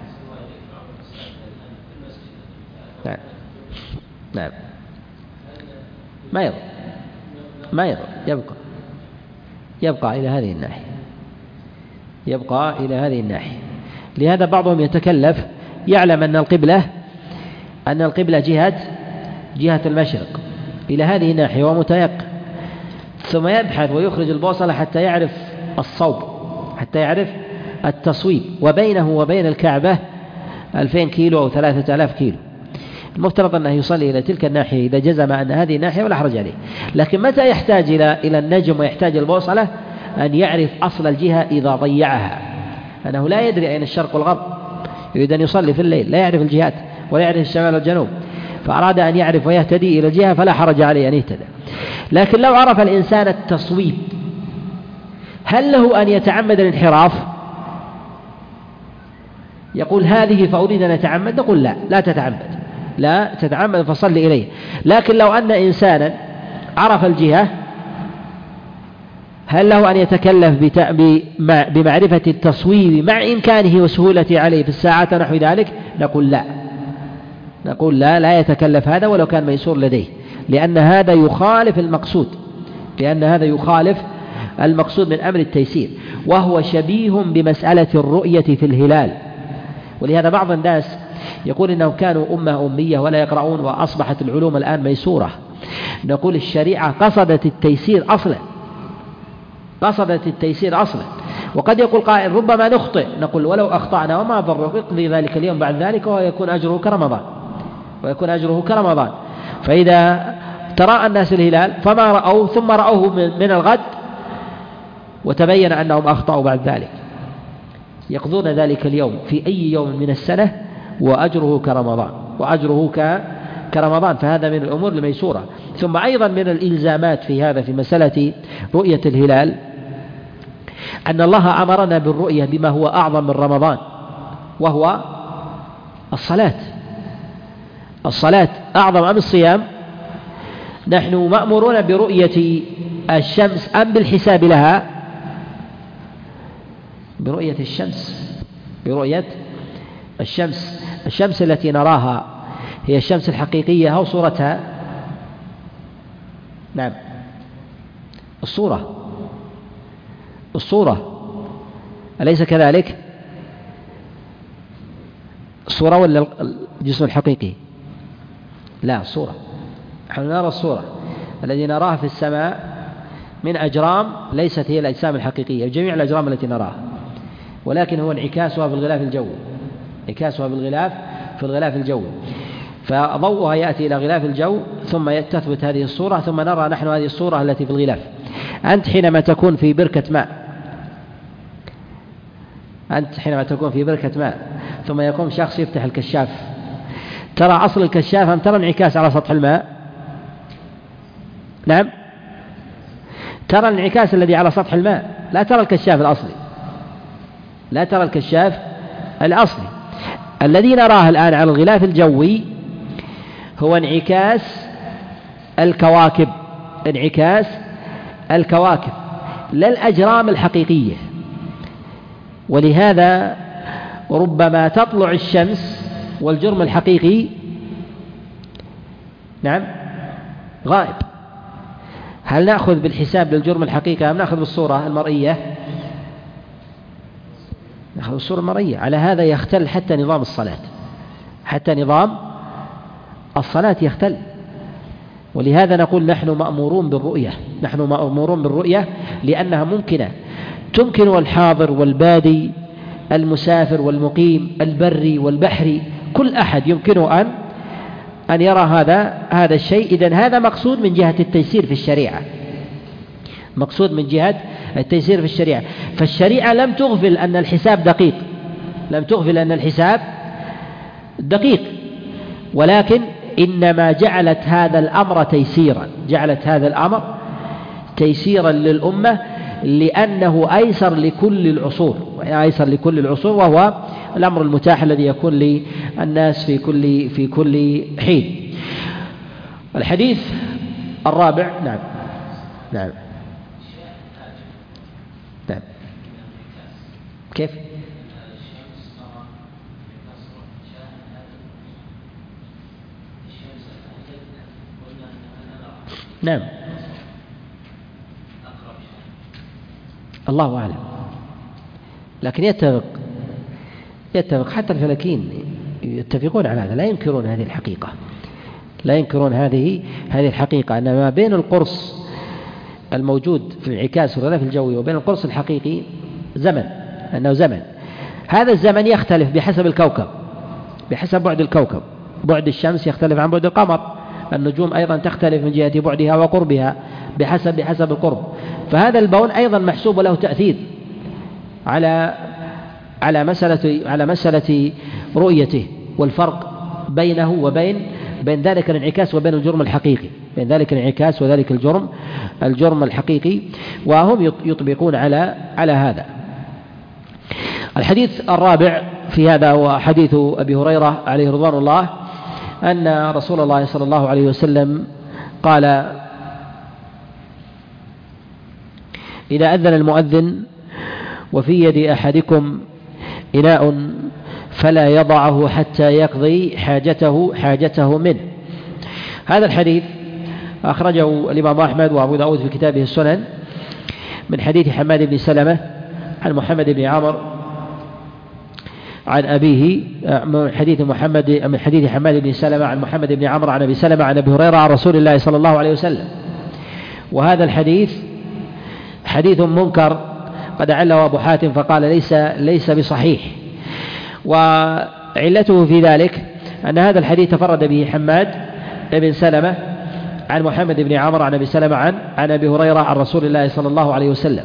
نعم نعم ما يضر ما يضر يبقى يبقى إلى هذه الناحية، يبقى إلى هذه الناحية. لهذا بعضهم يتكلف يعلم أن القبلة أن القبلة جهة جهة المشرق إلى هذه الناحية ومتيقن، ثم يبحث ويخرج البوصلة حتى يعرف الصوب، حتى يعرف التصويب، وبينه وبين الكعبة ألفين كيلو أو ثلاثة آلاف كيلو. المفترض أنه يصلي إلى تلك الناحية إذا جزم أن هذه الناحية ولا حرج عليه. لكن متى يحتاج إلى إلى النجم ويحتاج البوصلة؟ أن يعرف أصل الجهة إذا ضيعها، أنه لا يدري أين الشرق والغرب، يريد أن يصلي في الليل لا يعرف الجهات ولا يعرف الشمال والجنوب، فأراد أن يعرف ويهتدي إلى الجهة فلا حرج عليه أن يهتدى. لكن لو عرف الإنسان التصويب هل له أن يتعمد الانحراف؟ يقول هذه فأريد أن أتعمد، نقول لا، لا تتعمد، لا تتعمد فصل إليه. لكن لو أن إنسانا عرف الجهة، هل له أن يتكلف بمعرفة التصويب مع إمكانه وسهولة عليه في الساعات نحو ذلك؟ نقول لا، نقول لا لا يتكلف هذا ولو كان ميسور لديه، لأن هذا يخالف المقصود، لأن هذا يخالف المقصود من أمر التيسير، وهو شبيه بمسألة الرؤية في الهلال. ولهذا بعض الناس يقول إنهم كانوا أمة أمية ولا يقرؤون وأصبحت العلوم الآن ميسورة. نقول الشريعة قصدت التيسير أصلا، قصدت التيسير أصلا. وقد يقول قائل ربما نخطئ، نقول ولو أخطأنا وما ضر، يقضي ذلك اليوم بعد ذلك ويكون أجره كرمضان، ويكون أجره كرمضان. فإذا تراءى الناس الهلال فما رأوه ثم رأوه من الغد وتبين أنهم أخطأوا بعد ذلك، يقضون ذلك اليوم في أي يوم من السنة وأجره كرمضان، وأجره كرمضان. فهذا من الأمور الميسورة. ثم أيضا من الإلزامات في هذا في مسألة رؤية الهلال أن الله أمرنا بالرؤية بما هو أعظم من رمضان، وهو الصلاة. الصلاة أعظم أم الصيام؟ نحن مأمورون برؤية الشمس أم بالحساب لها؟ برؤية الشمس، برؤية الشمس. الشمس التي نراها هي الشمس الحقيقية أو صورتها؟ نعم، الصورة، الصورة، أليس كذلك؟ الصورة ولا الجسم الحقيقي؟ لا، الصورة. نحن نرى الصورة الذي نراها في السماء من أجرام ليست هي الأجسام الحقيقية، جميع الأجرام التي نراها، ولكن هو انعكاسها في الغلاف الجوي، انعكاسها في الغلاف في الغلاف الجوي، فضوءها يأتي إلى غلاف الجو ثم تثبت هذه الصورة، ثم نرى نحن هذه الصورة التي في الغلاف. أنت حينما تكون في بركة ماء، أنت حينما تكون في بركة ماء ثم يقوم شخص يفتح الكشاف، ترى أصل الكشاف أم ترى انعكاس على سطح الماء؟ نعم، ترى الانعكاس الذي على سطح الماء، لا ترى الكشاف الأصلي، لا ترى الكشاف الأصلي. الذي نراه الآن على الغلاف الجوي هو انعكاس الكواكب، انعكاس الكواكب لا الأجرام الحقيقية. ولهذا ربما تطلع الشمس والجرم الحقيقي نعم غائب. هل نأخذ بالحساب للجرم الحقيقي أم نأخذ بالصورة المرئية؟ نأخذ بالصورة المرئية. على هذا يختل حتى نظام الصلاة، حتى نظام الصلاة يختل. ولهذا نقول نحن مأمورون بالرؤية، نحن مأمورون بالرؤية لأنها ممكنة، تمكن الحاضر والبادي، المسافر والمقيم، البري والبحري، كل أحد يمكنه أن أن يرى هذا هذا الشيء. إذن هذا مقصود من جهة التيسير في الشريعة، مقصود من جهة التيسير في الشريعة. فالشريعة لم تغفل أن الحساب دقيق، لم تغفل أن الحساب دقيق، ولكن إنما جعلت هذا الأمر تيسيرا، جعلت هذا الأمر تيسيرا للأمة، لأنه أيسر لكل العصور، أيسر لكل العصور، وهو الأمر المتاح الذي يكون للناس في كل في كل حين. الحديث الرابع. نعم نعم نعم كيف؟ نعم الله أعلم، لكن يتفق يتفق حتى الفلكيين يتفقون على هذا، لا ينكرون هذه الحقيقة، لا ينكرون هذه هذه الحقيقة، أن ما بين القرص الموجود في انعكاس الغلاف الجوي وبين القرص الحقيقي زمن، أنه زمن. هذا الزمن يختلف بحسب الكوكب، بحسب بعد الكوكب، بعد الشمس يختلف عن بعد القمر، النجوم أيضا تختلف من جهة بعدها وقربها بحسب بحسب القرب. فهذا البون أيضا محسوب له تأثير على على مسألة على مسألة رؤيته، والفرق بينه وبين بين ذلك الانعكاس وبين الجرم الحقيقي. بين ذلك الانعكاس وذلك الجرم الجرم الحقيقي، وهم يطبقون على على هذا. الحديث الرابع في هذا هو حديث أبي هريرة عليه رضوان الله أن رسول الله صلى الله عليه وسلم قال: إذا أذن المؤذن وفي يد أحدكم إناء فلا يضعه حتى يقضي حاجته حاجته منه. هذا الحديث أخرجه الإمام أحمد وأبو داود في كتابه السنن من حديث حماد بن سلمة عن محمد بن عمرو عن أبيه، من حديث محمد من حديث حماد بن سلمة عن محمد بن عمرو عن أبي سلمة عن أبي هريرة عن رسول الله صلى الله عليه وسلم. وهذا الحديث حديث منكر قد عله أبو حاتم فقال ليس ليس بصحيح، وعلته في ذلك أن هذا الحديث تفرد به حماد بن سلمة عن محمد بن عمرو عن أبي سلمة عن عن أبي هريرة عن رسول الله صلى الله عليه وسلم.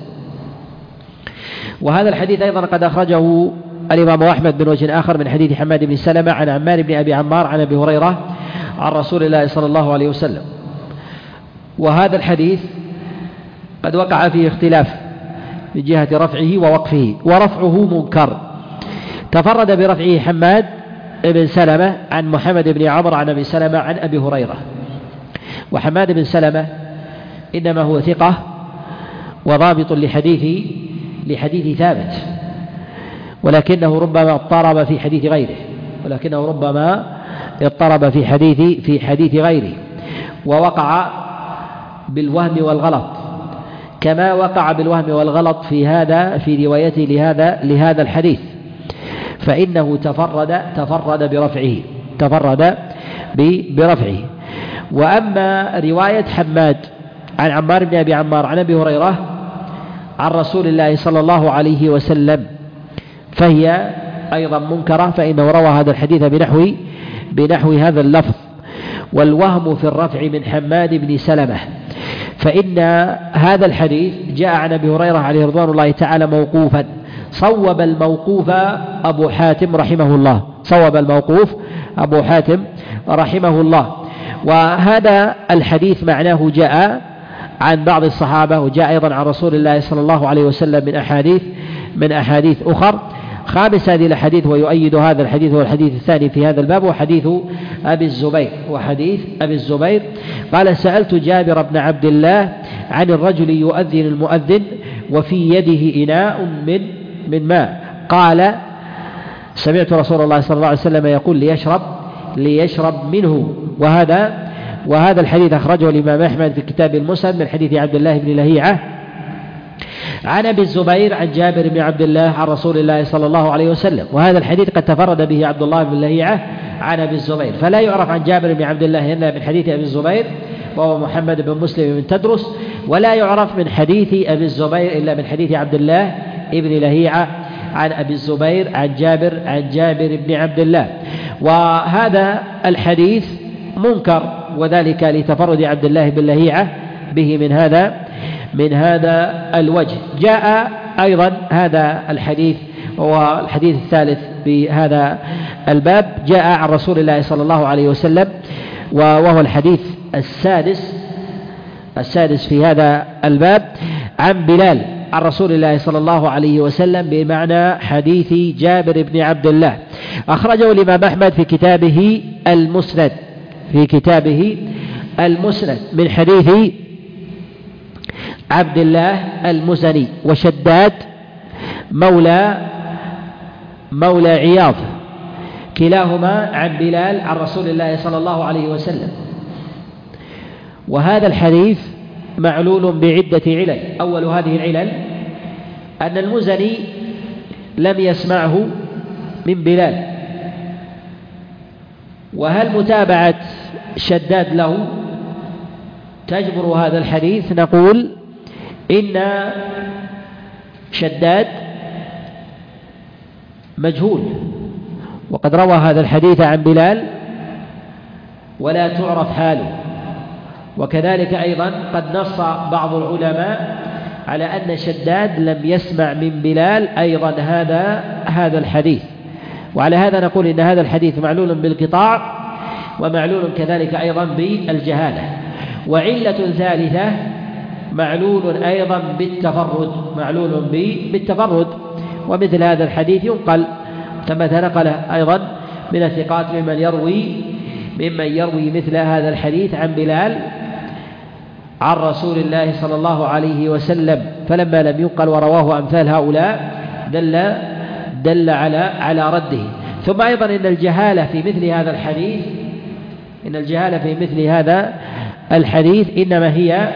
وهذا الحديث أيضا قد أخرجه الإمام أحمد من وجه آخر من حديث حماد بن سلمة عن عمار بن أبي عمار عن أبي هريرة عن رسول الله صلى الله عليه وسلم. وهذا الحديث قد وقع فيه اختلاف من جهة رفعه ووقفه، ورفعه منكر. تفرد برفعه حماد بن سلمة عن محمد بن عمرو عن أبي سلمة عن أبي هريرة. وحماد بن سلمة إنما هو ثقة وضابط لحديث لحديث ثابت، ولكنه ربما اضطرب في حديث غيره ولكنه ربما اضطرب في حديث في حديث غيره ووقع بالوهم والغلط، كما وقع بالوهم والغلط في هذا في روايته لهذا لهذا الحديث، فإنه تفرد تفرد برفعه تفرد برفعه. وأما رواية حماد عن عمار بن أبي عمار عن أبي هريرة عن رسول الله صلى الله عليه وسلم فهي أيضا منكرة، فإنه روى هذا الحديث بنحو بنحو هذا اللفظ. والوهم في الرفع من حماد بن سلمة، فإن هذا الحديث جاء عن أبي هريرة عليه رضوان الله تعالى موقوفا، صوب الموقوف أبو حاتم رحمه الله صوب الموقوف أبو حاتم رحمه الله. وهذا الحديث معناه جاء عن بعض الصحابة وجاء أيضا عن رسول الله صلى الله عليه وسلم من أحاديث من أحاديث أخر. خامس هذه الحديث ويؤيد هذا الحديث هو الحديث الثاني في هذا الباب، وحديث أبي الزبير وحديث أبي الزبير قال: سألت جابر بن عبد الله عن الرجل يؤذن المؤذن وفي يده إناء من من ماء، قال: سمعت رسول الله صلى الله عليه وسلم يقول ليشرب ليشرب منه. وهذا وهذا الحديث أخرجه الإمام أحمد في كتاب المسند من حديث عبد الله بن لهيعة عن أبي الزبير عن جابر بن عبد الله عن رسول الله صلى الله عليه وسلم. وهذا الحديث قد تفرد به عبد الله بن لهيعة عن أبي الزبير، فلا يعرف عن جابر بن عبد الله إلا من حديث أبي الزبير وهو محمد بن مسلم بن تدرس، ولا يعرف من حديث أبي الزبير إلا من حديث عبد الله بن لهيعة عن أبي الزبير عن جابر عن جابر بن عبد الله. وهذا الحديث منكر، وذلك لتفرد عبد الله بن لهيعة به من هذا من هذا الوجه. جاء أيضا هذا الحديث هو الحديث الثالث بهذا الباب، جاء عن رسول الله صلى الله عليه وسلم، وهو الحديث السادس السادس في هذا الباب عن بلال عن رسول الله صلى الله عليه وسلم بمعنى حديث جابر بن عبد الله. أخرجه الإمام أحمد في كتابه المسند في كتابه المسند من حديث عبد الله المزني وشداد مولى مولى عياض، كلاهما عن بلال عن رسول الله صلى الله عليه وسلم. وهذا الحديث معلول بعدة علل. أول هذه العلل أن المزني لم يسمعه من بلال، وهل متابعة شداد له تجبر هذا الحديث؟ نقول إن شداد مجهول، وقد روى هذا الحديث عن بلال ولا تعرف حاله. وكذلك أيضا قد نص بعض العلماء على أن شداد لم يسمع من بلال أيضا هذا هذا الحديث. وعلى هذا نقول إن هذا الحديث معلول بالقطاع ومعلول كذلك أيضا بالجهالة. وعلة ثالثة معلول أيضا بالتفرد، معلول بالتفرد، ومثل هذا الحديث ينقل ثم تنقل أيضا من الثقات ممن يروي ممن يروي مثل هذا الحديث عن بلال عن رسول الله صلى الله عليه وسلم، فلما لم ينقل ورواه أمثال هؤلاء دل دل على على رده. ثم أيضا إن الجهالة في مثل هذا الحديث إن الجهالة في مثل هذا الحديث إنما هي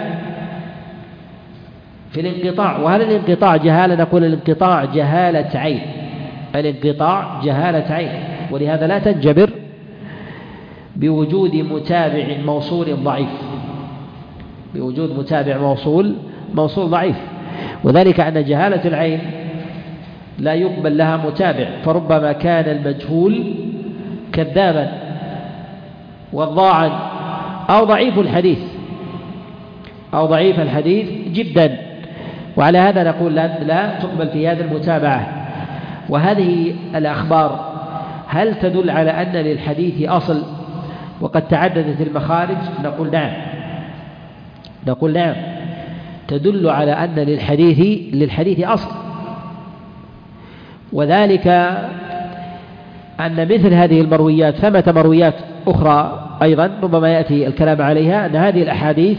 في الانقطاع. وهل الانقطاع جهالة؟ نقول الانقطاع جهالة عين، الانقطاع جهالة عين، ولهذا لا تنجبر بوجود متابع موصول ضعيف، بوجود متابع موصول موصول ضعيف، وذلك أن جهالة العين لا يقبل لها متابع، فربما كان المجهول كذابا وضاعا أو ضعيف الحديث أو ضعيف الحديث جدا، وعلى هذا نقول لا, لا تقبل في هذه المتابعة. وهذه الأخبار هل تدل على أن للحديث أصل وقد تعددت المخارج؟ نقول نعم، نقول نعم تدل على أن للحديث للحديث أصل، وذلك أن مثل هذه المرويات ثمة مرويات أخرى أيضا ربما يأتي الكلام عليها، أن هذه الأحاديث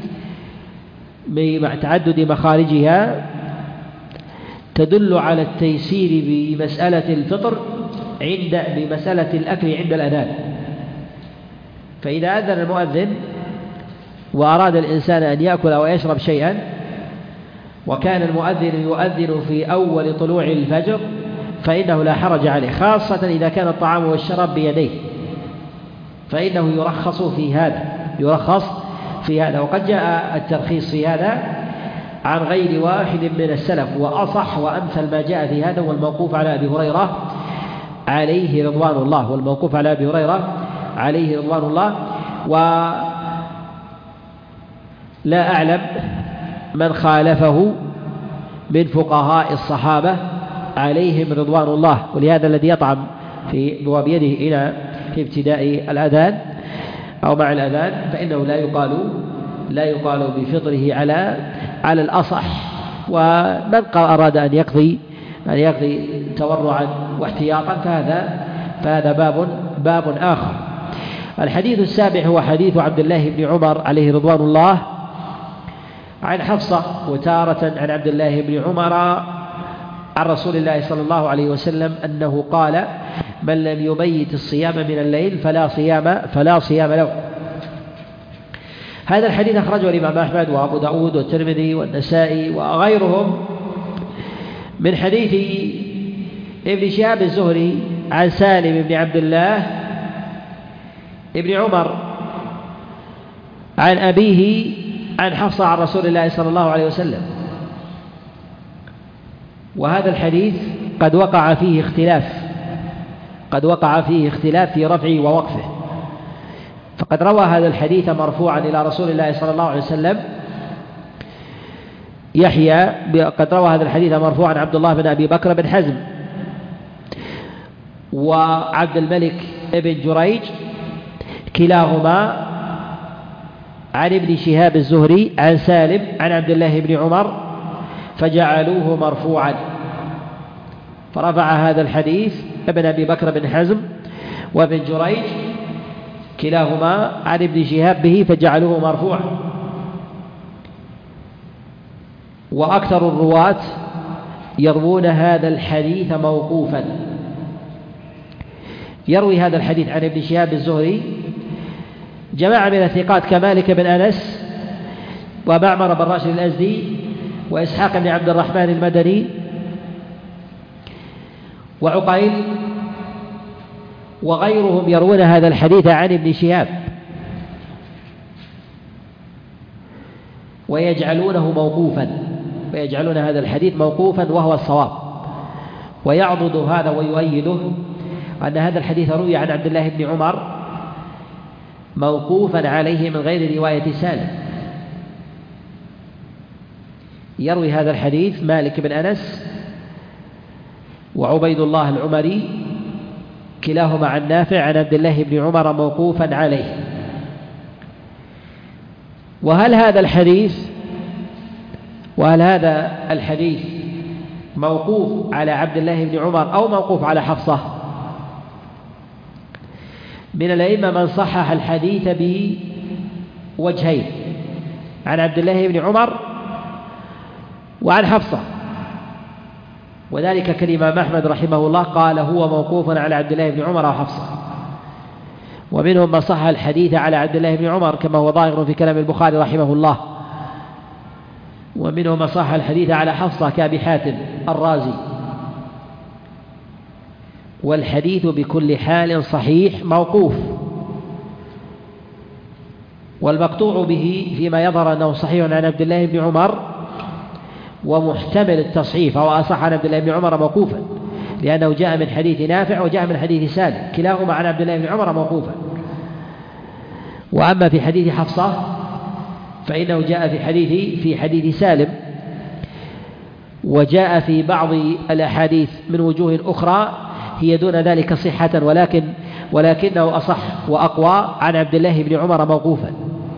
مع تعدد مخارجها تدل على التيسير بمسألة الفطر عند بمسألة الأكل عند الأذان. فإذا أذن المؤذن وأراد الإنسان أن يأكل أو يشرب شيئا، وكان المؤذن يؤذن في أول طلوع الفجر، فإنه لا حرج عليه، خاصة إذا كان الطعام والشراب بيديه، فإنه يرخص في هذا يرخص في هذا وقد جاء الترخيص في هذا عن غير واحد من السلف، وأصح وأمثل ما جاء في هذا والموقوف على أبي هريرة عليه رضوان الله والموقوف على أبي هريرة عليه رضوان الله. ولا أعلم من خالفه من فقهاء الصحابة عليهم رضوان الله، ولهذا الذي يطعم في بواب يده إلى في ابتداء الأذان أو مع الأذان فإنه لا يقال لا يقال بفطره على على الأصح. ومن أراد أن يقضي أن يقضي تورعا واحتياطا فهذا فهذا باب باب آخر. الحديث السابع هو حديث عبد الله بن عمر عليه رضوان الله عن حفصة وتارة عن عبد الله بن عمر عن رسول الله صلى الله عليه وسلم أنه قال: من لم يبيت الصيام من الليل فلا صيام فلا صيام له. هذا الحديث أخرجه الإمام أحمد وأبو داود والترمذي والنسائي وغيرهم من حديث ابن شهاب الزهري عن سالم بن عبد الله ابن عمر عن أبيه عن حفصة عن رسول الله صلى الله عليه وسلم. وهذا الحديث قد وقع فيه اختلاف قد وقع فيه اختلاف في رفعه ووقفه، فقد روى هذا الحديث مرفوعا إلى رسول الله صلى الله عليه وسلم يحيى قد روى هذا الحديث مرفوعا عبد الله بن أبي بكر بن حزم وعبد الملك بن جريج كلاهما عن ابن شهاب الزهري عن سالم عن عبد الله بن عمر فجعلوه مرفوعا، فرفع هذا الحديث ابن أبي بكر بن حزم وابن جريج كلاهما عن ابن شهاب به فجعلوه مرفوعا. وأكثر الرواة يروون هذا الحديث موقوفا. يروي هذا الحديث عن ابن شهاب الزهري جماعة من الثقات كمالك بن أنس ومعمر بن راشد الأزدي وإسحاق بن عبد الرحمن المدني وعقيل وغيرهم يروون هذا الحديث عن ابن شهاب ويجعلونه موقوفا ويجعلون هذا الحديث موقوفا وهو الصواب. ويعضد هذا ويؤيده أن هذا الحديث روي عن عبد الله بن عمر موقوفا عليه من غير رواية سالم. يروي هذا الحديث مالك بن أنس وعبيد الله العمري كلاهما عن نافع عن عبد الله بن عمر موقوفا عليه. وهل هذا الحديث وهل هذا الحديث موقوف على عبد الله بن عمر أو موقوف على حفصة؟ من الأئمة من صحح الحديث بوجهين، عن عبد الله بن عمر وعن حفصة، وذلك كالإمام أحمد رحمه الله قال هو موقوف على عبد الله بن عمر وحفصة. ومنهم من صحح الحديث على عبد الله بن عمر كما هو ظاهر في كلام البخاري رحمه الله، ومنهم من صحح الحديث على حفصة كأبي حاتم الرازي. والحديث بكل حال صحيح موقوف، والمقطوع به فيما يظهر أنه صحيح عن عبد الله بن عمر ومحتمل التصحيف أو أصح عن عبد الله بن عمر موقوفا، لأنه جاء من حديث نافع وجاء من حديث سالم، كلاهما عن عبد الله بن عمر موقوفا. وأما في حديث حفصة فإنه جاء في حديث في حديث سالم، وجاء في بعض الأحاديث من وجوه أخرى هي دون ذلك صحة، ولكن ولكنه أصح وأقوى عن عبد الله بن عمر موقوفا.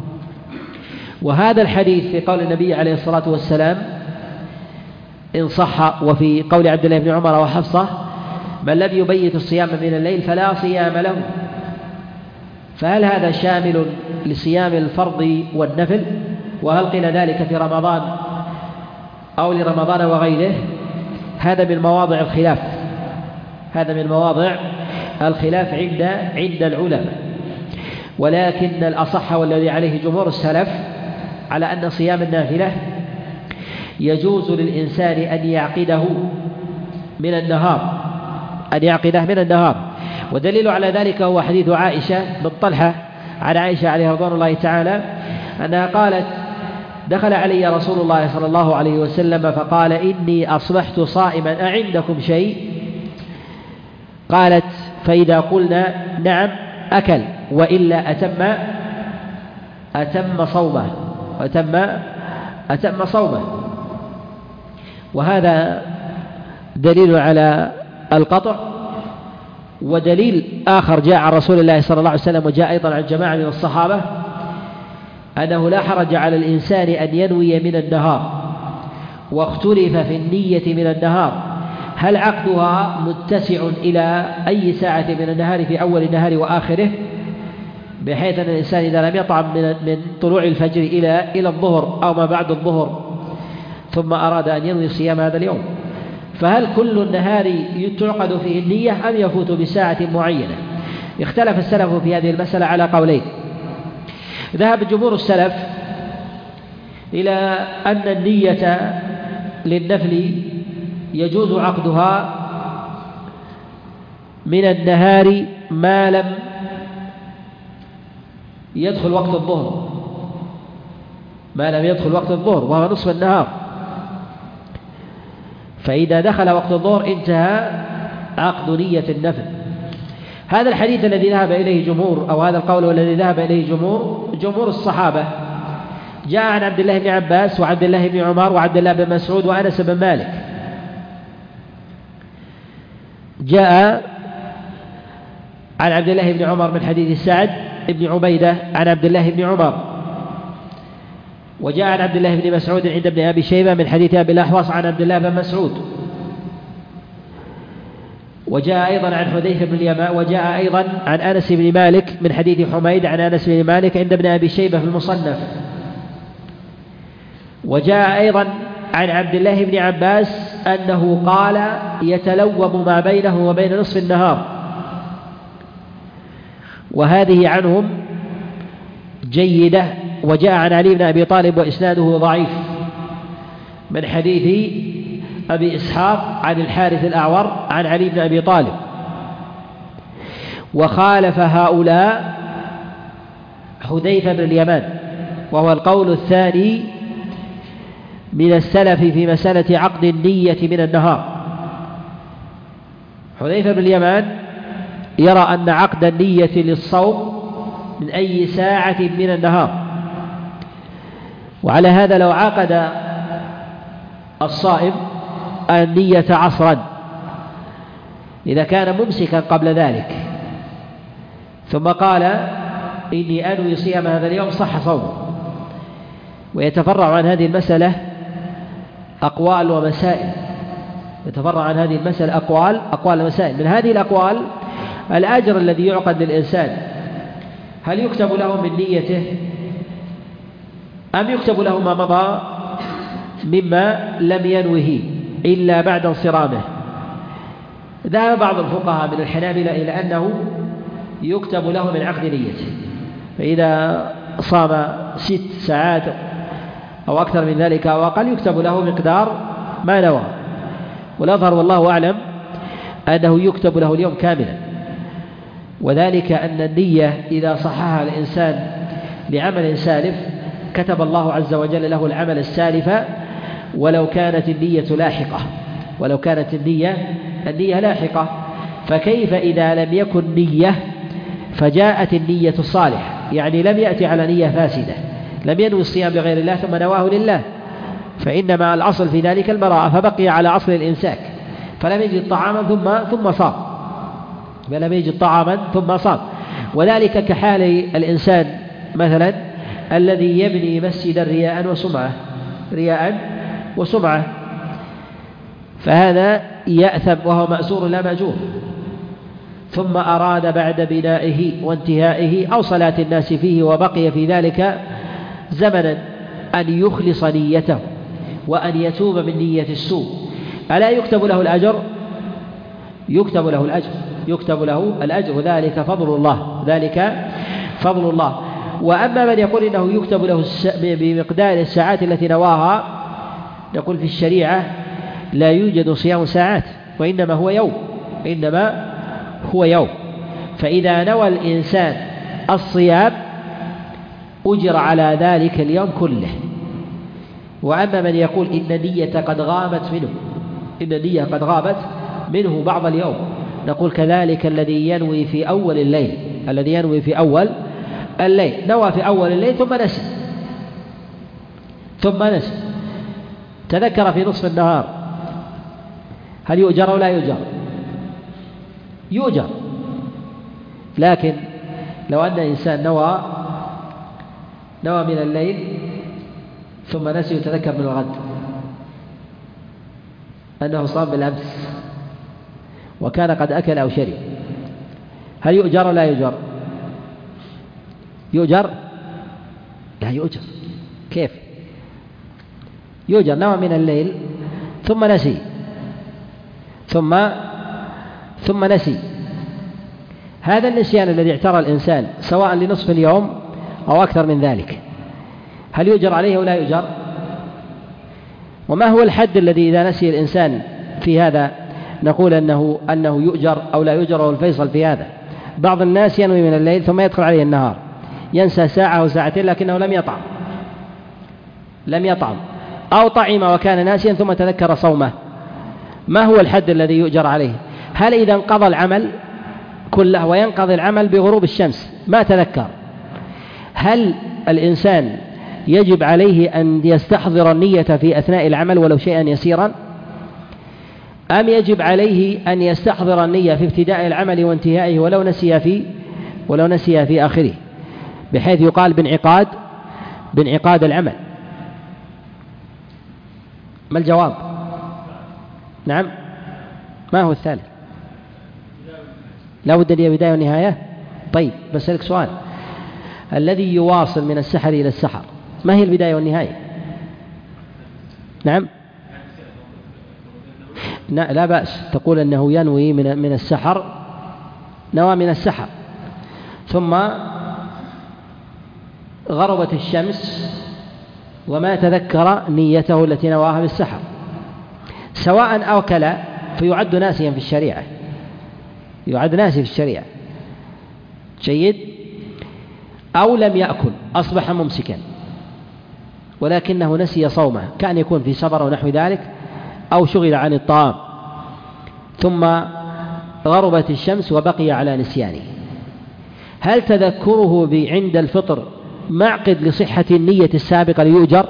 وهذا الحديث في قول النبي عليه الصلاة والسلام إن صح، وفي قول عبد الله بن عمر وحفصة من لم يبيت الصيام من الليل فلا صيام له. فهل هذا شامل لصيام الفرض والنفل؟ وهل قيل ذلك في رمضان أو لرمضان وغيره؟ هذا من مواضع الخلاف، هذا من مواضع الخلاف عند عند العلماء. ولكن الأصح والذي عليه جمهور السلف على أن صيام النافلة يجوز للإنسان أن يعقده من النهار، أن يعقده من النهار. ودليل على ذلك هو حديث عائشة بن طلحة عن عائشة عليه رضوان الله تعالى أنها قالت دخل علي رسول الله صلى الله عليه وسلم فقال إني أصبحت صائما أعندكم شيء؟ قالت فإذا قلنا نعم أكل، وإلا أتم أتم صومه أتم أتم صومه. وهذا دليل على القطع. ودليل آخر جاء عن رسول الله صلى الله عليه وسلم وجاء أيضا عن جماعة من الصحابة أنه لا حرج على الإنسان أن ينوي من النهار، واختلف في النية من النهار هل عقدها متسع إلى أي ساعة من النهار في أول النهار وآخره، بحيث أن الإنسان إذا لم يطعم من طلوع الفجر إلى إلى الظهر أو ما بعد الظهر ثم أراد أن ينوي صيام هذا اليوم، فهل كل النهار تعقد فيه النية أم يفوت بساعة معينة؟ اختلف السلف في هذه المسألة على قولين. ذهب جمهور السلف إلى أن النية للنفل يجوز عقدها من النهار ما لم يدخل وقت الظهر، ما لم يدخل وقت الظهر وهو نصف النهار، فإذا دخل وقت الظهر انتهى عقد نية النفل. هذا الحديث الذي ذهب إليه جمهور أو هذا القول الذي ذهب إليه جمهور جمهور الصحابة جاء عن عبد الله بن عباس وعبد الله بن عمر وعبد الله بن مسعود وأنس بن مالك. جاء عن عبد الله بن عمر من حديث سعد بن عبيدة عن عبد الله بن عمر، وجاء عن عبد الله بن مسعود عند ابن أبي شيبة من حديث أبي الأحوص عن عبد الله بن مسعود، وجاء أيضا عن حذيفة بن اليمان، وجاء أيضا عن أنس بن مالك من حديث حميد عن أنس بن مالك عند ابن أبي شيبة في المصنف، وجاء أيضا عن عبد الله بن عباس أنه قال يتلوم ما بينه وبين نصف النهار، وهذه عنهم جيدة. وجاء عن علي بن أبي طالب وإسناده ضعيف من حديث أبي إسحاق عن الحارث الأعور عن علي بن أبي طالب. وخالف هؤلاء حذيفة بن اليمان، وهو القول الثاني من السلف في مسألة عقد النية من النهار. حذيفة بن اليمان يرى أن عقد النية للصوم من أي ساعة من النهار، وعلى هذا لو عقد الصائم النية عصرا إذا كان ممسكا قبل ذلك ثم قال إني أنوي صيام هذا اليوم صح صومه، ويتفرع عن هذه المسألة أقوال ومسائل، يتفرع عن هذه المسألة أقوال أقوال ومسائل. من هذه الأقوال الأجر الذي يعقد للإنسان هل يكتب له من نيته أم يكتب له ما مضى مما لم ينوه إلا بعد انصرامه؟ ذهب بعض الفقهاء من الحنابلة إلى أنه يكتب له من عقد نيته، فإذا صام ست ساعات أو أكثر من ذلك أو أقل يكتب له مقدار ما نوى. والأظهر والله أعلم أنه يكتب له اليوم كاملا، وذلك أن النية إذا صححها الإنسان لعمل سالف كتب الله عز وجل له العمل السالف ولو كانت النية لاحقة ولو كانت النية النية لاحقة. فكيف إذا لم يكن نية فجاءت النية الصالحة، يعني لم يأتي على نية فاسدة، لم ينوي الصيام لغير الله ثم نواه لله، فإنما الأصل في ذلك البراءة، فبقي على أصل الإمساك، فلم يجد طعاما ثم ثم صام، فلم يجد طعاما ثم صام. وذلك كحال الإنسان مثلا الذي يبني مسجدا رياء وسمعة رياء وسمعة فهذا يأثم وهو مأسور لا مأجور، ثم أراد بعد بنائه وانتهائه أو صلاة الناس فيه وبقي في ذلك زمنا أن يخلص نيته وأن يتوب من نية السوء، ألا يكتب له الأجر؟ يكتب له الأجر يكتب له الأجر وذلك فضل الله ذلك فضل الله. وأما من يقول إنه يكتب له بمقدار الساعات التي نواها، نقول في الشريعة لا يوجد صيام ساعات، وإنما هو يوم إنما هو يوم فإذا نوى الإنسان الصيام أجر على ذلك اليوم كله. وأما من يقول إن النية قد غابت منه إن النية قد غابت منه بعض اليوم، نقول كذلك الذي ينوي في أول الليل الذي ينوي في أول الليل نوى في أول الليل ثم نسي ثم نسي تذكر في نصف النهار، هل يؤجر أو لا يؤجر؟ يؤجر. لكن لو أن إنسان نوى نوى من الليل ثم نسي يتذكر من الغد أنه صام بالأمس وكان قد أكل أو شرب، هل يؤجر ولا يؤجر؟ يؤجر؟ لا يؤجر. كيف يؤجر؟ نوى من الليل ثم نسي ثم ثم نسي هذا النسيان الذي اعترى الإنسان سواء لنصف اليوم أو أكثر من ذلك، هل يؤجر عليه ولا يؤجر؟ وما هو الحد الذي إذا نسي الإنسان في هذا نقول أنه أنه يؤجر أو لا يؤجر؟ والفيصل في هذا بعض الناس ينوي من الليل ثم يدخل عليه النهار ينسى ساعة أو ساعتين لكنه لم يطعم لم يطعم أو طعم وكان ناسيا ثم تذكر صومه، ما هو الحد الذي يؤجر عليه؟ هل إذا انقضى العمل كله وينقضي العمل بغروب الشمس ما تذكر، هل الإنسان يجب عليه أن يستحضر النية في أثناء العمل ولو شيئا يسيرا، أم يجب عليه أن يستحضر النية في ابتداء العمل وانتهائه ولو نسي في ولو نسي في آخره، بحيث يقال بانعقاد بانعقاد العمل؟ ما الجواب؟ نعم. ما هو الثالث؟ لا بد لي بداية ونهاية. طيب بسألك سؤال، الذي يواصل من السحر إلى السحر ما هي البداية والنهاية؟ نعم لا بأس تقول أنه ينوي من من السحر، نوى من السحر ثم غربت الشمس وما تذكر نيته التي نواها بالسحر، سواء أكل فيعد ناسيا في الشريعة يعد ناسي في الشريعة جيد، أو لم يأكل أصبح ممسكا ولكنه نسي صومه كأن يكون في سفر ونحو ذلك أو شغل عن الطعام ثم غربت الشمس وبقي على نسيانه، هل تذكره عند الفطر معقد لصحة النية السابقة ليؤجر؟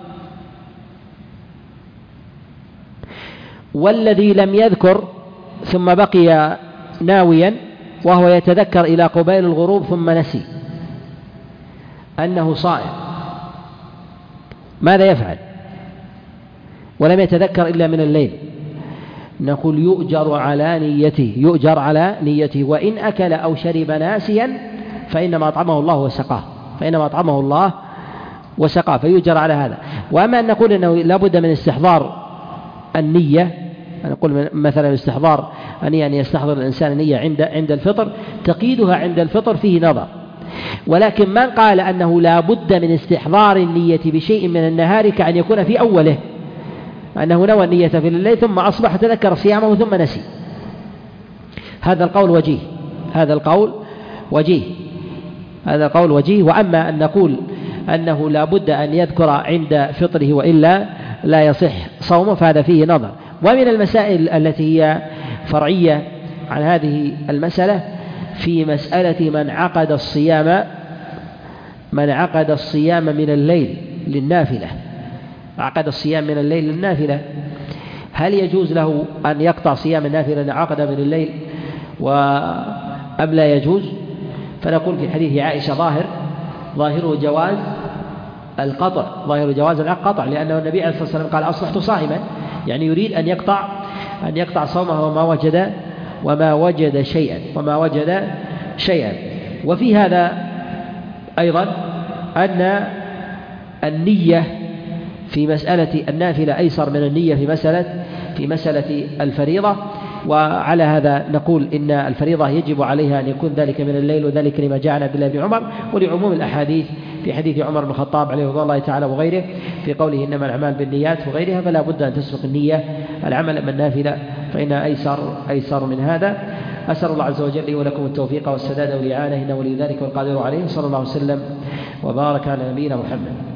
والذي لم يذكر ثم بقي ناويا وهو يتذكر إلى قبيل الغروب ثم نسي أنه صائم ماذا يفعل؟ ولم يتذكر إلا من الليل، نقول يؤجر على نيته، يؤجر على نيته، وإن أكل أو شرب ناسيا فإنما أطعمه الله وسقاه، فإنما أطعمه الله وسقاه، فيؤجر على هذا. وأما أن نقول أنه لا بد من استحضار النية، نقول مثلا استحضار النية أن يستحضر الإنسان النية عند عند الفطر، تقييدها عند الفطر فيه نظر. ولكن من قال أنه لا بد من استحضار النية بشيء من النهار كأن يكون في أوله، أنه نوى النية في الليل ثم أصبح تذكر صيامه ثم نسي، هذا القول وجيه، هذا القول وجيه، هذا القول وجيه. وأما أن نقول أنه لا بد أن يذكر عند فطره وإلا لا يصح صومه فهذا فيه نظر. ومن المسائل التي هي فرعية عن هذه المسألة في مسألة من عقد الصيام من عقد الصيام من الليل للنافلة، عقد الصيام من الليل للنافلة، هل يجوز له أن يقطع صيام النافلة الذي عقد من الليل أم لا يجوز؟ فنقول في حديث عائشة ظاهر ظاهره جواز القطع، ظاهر جواز القطع، لأنه النبي عليه الصلاة والسلام قال أصبحت صائما، يعني يريد أن يقطع أن يقطع صومه وما وجد وما وجد شيئا وما وجد شيئا. وفي هذا أيضا أن النية في مسألة النافلة أيسر من النية في مسألة في مسألة الفريضة، وعلى هذا نقول إن الفريضة يجب عليها أن يكون ذلك من الليل، وذلك لما جاء عن عبد الله بن عمر ولعموم الأحاديث في حديث عمر بن الخطاب عليه رضي الله تعالى وغيره في قوله إنما الأعمال بالنيات وغيرها، فلا بد أن تسبق النية العمل من النافلة فإنها أيسر أيسر من هذا. أسأل الله عز وجل لي ولكم التوفيق والسداد والإعانة، إنه ولي ذلك والقادر عليه. صلى الله وسلم وبارك على نبينا محمد.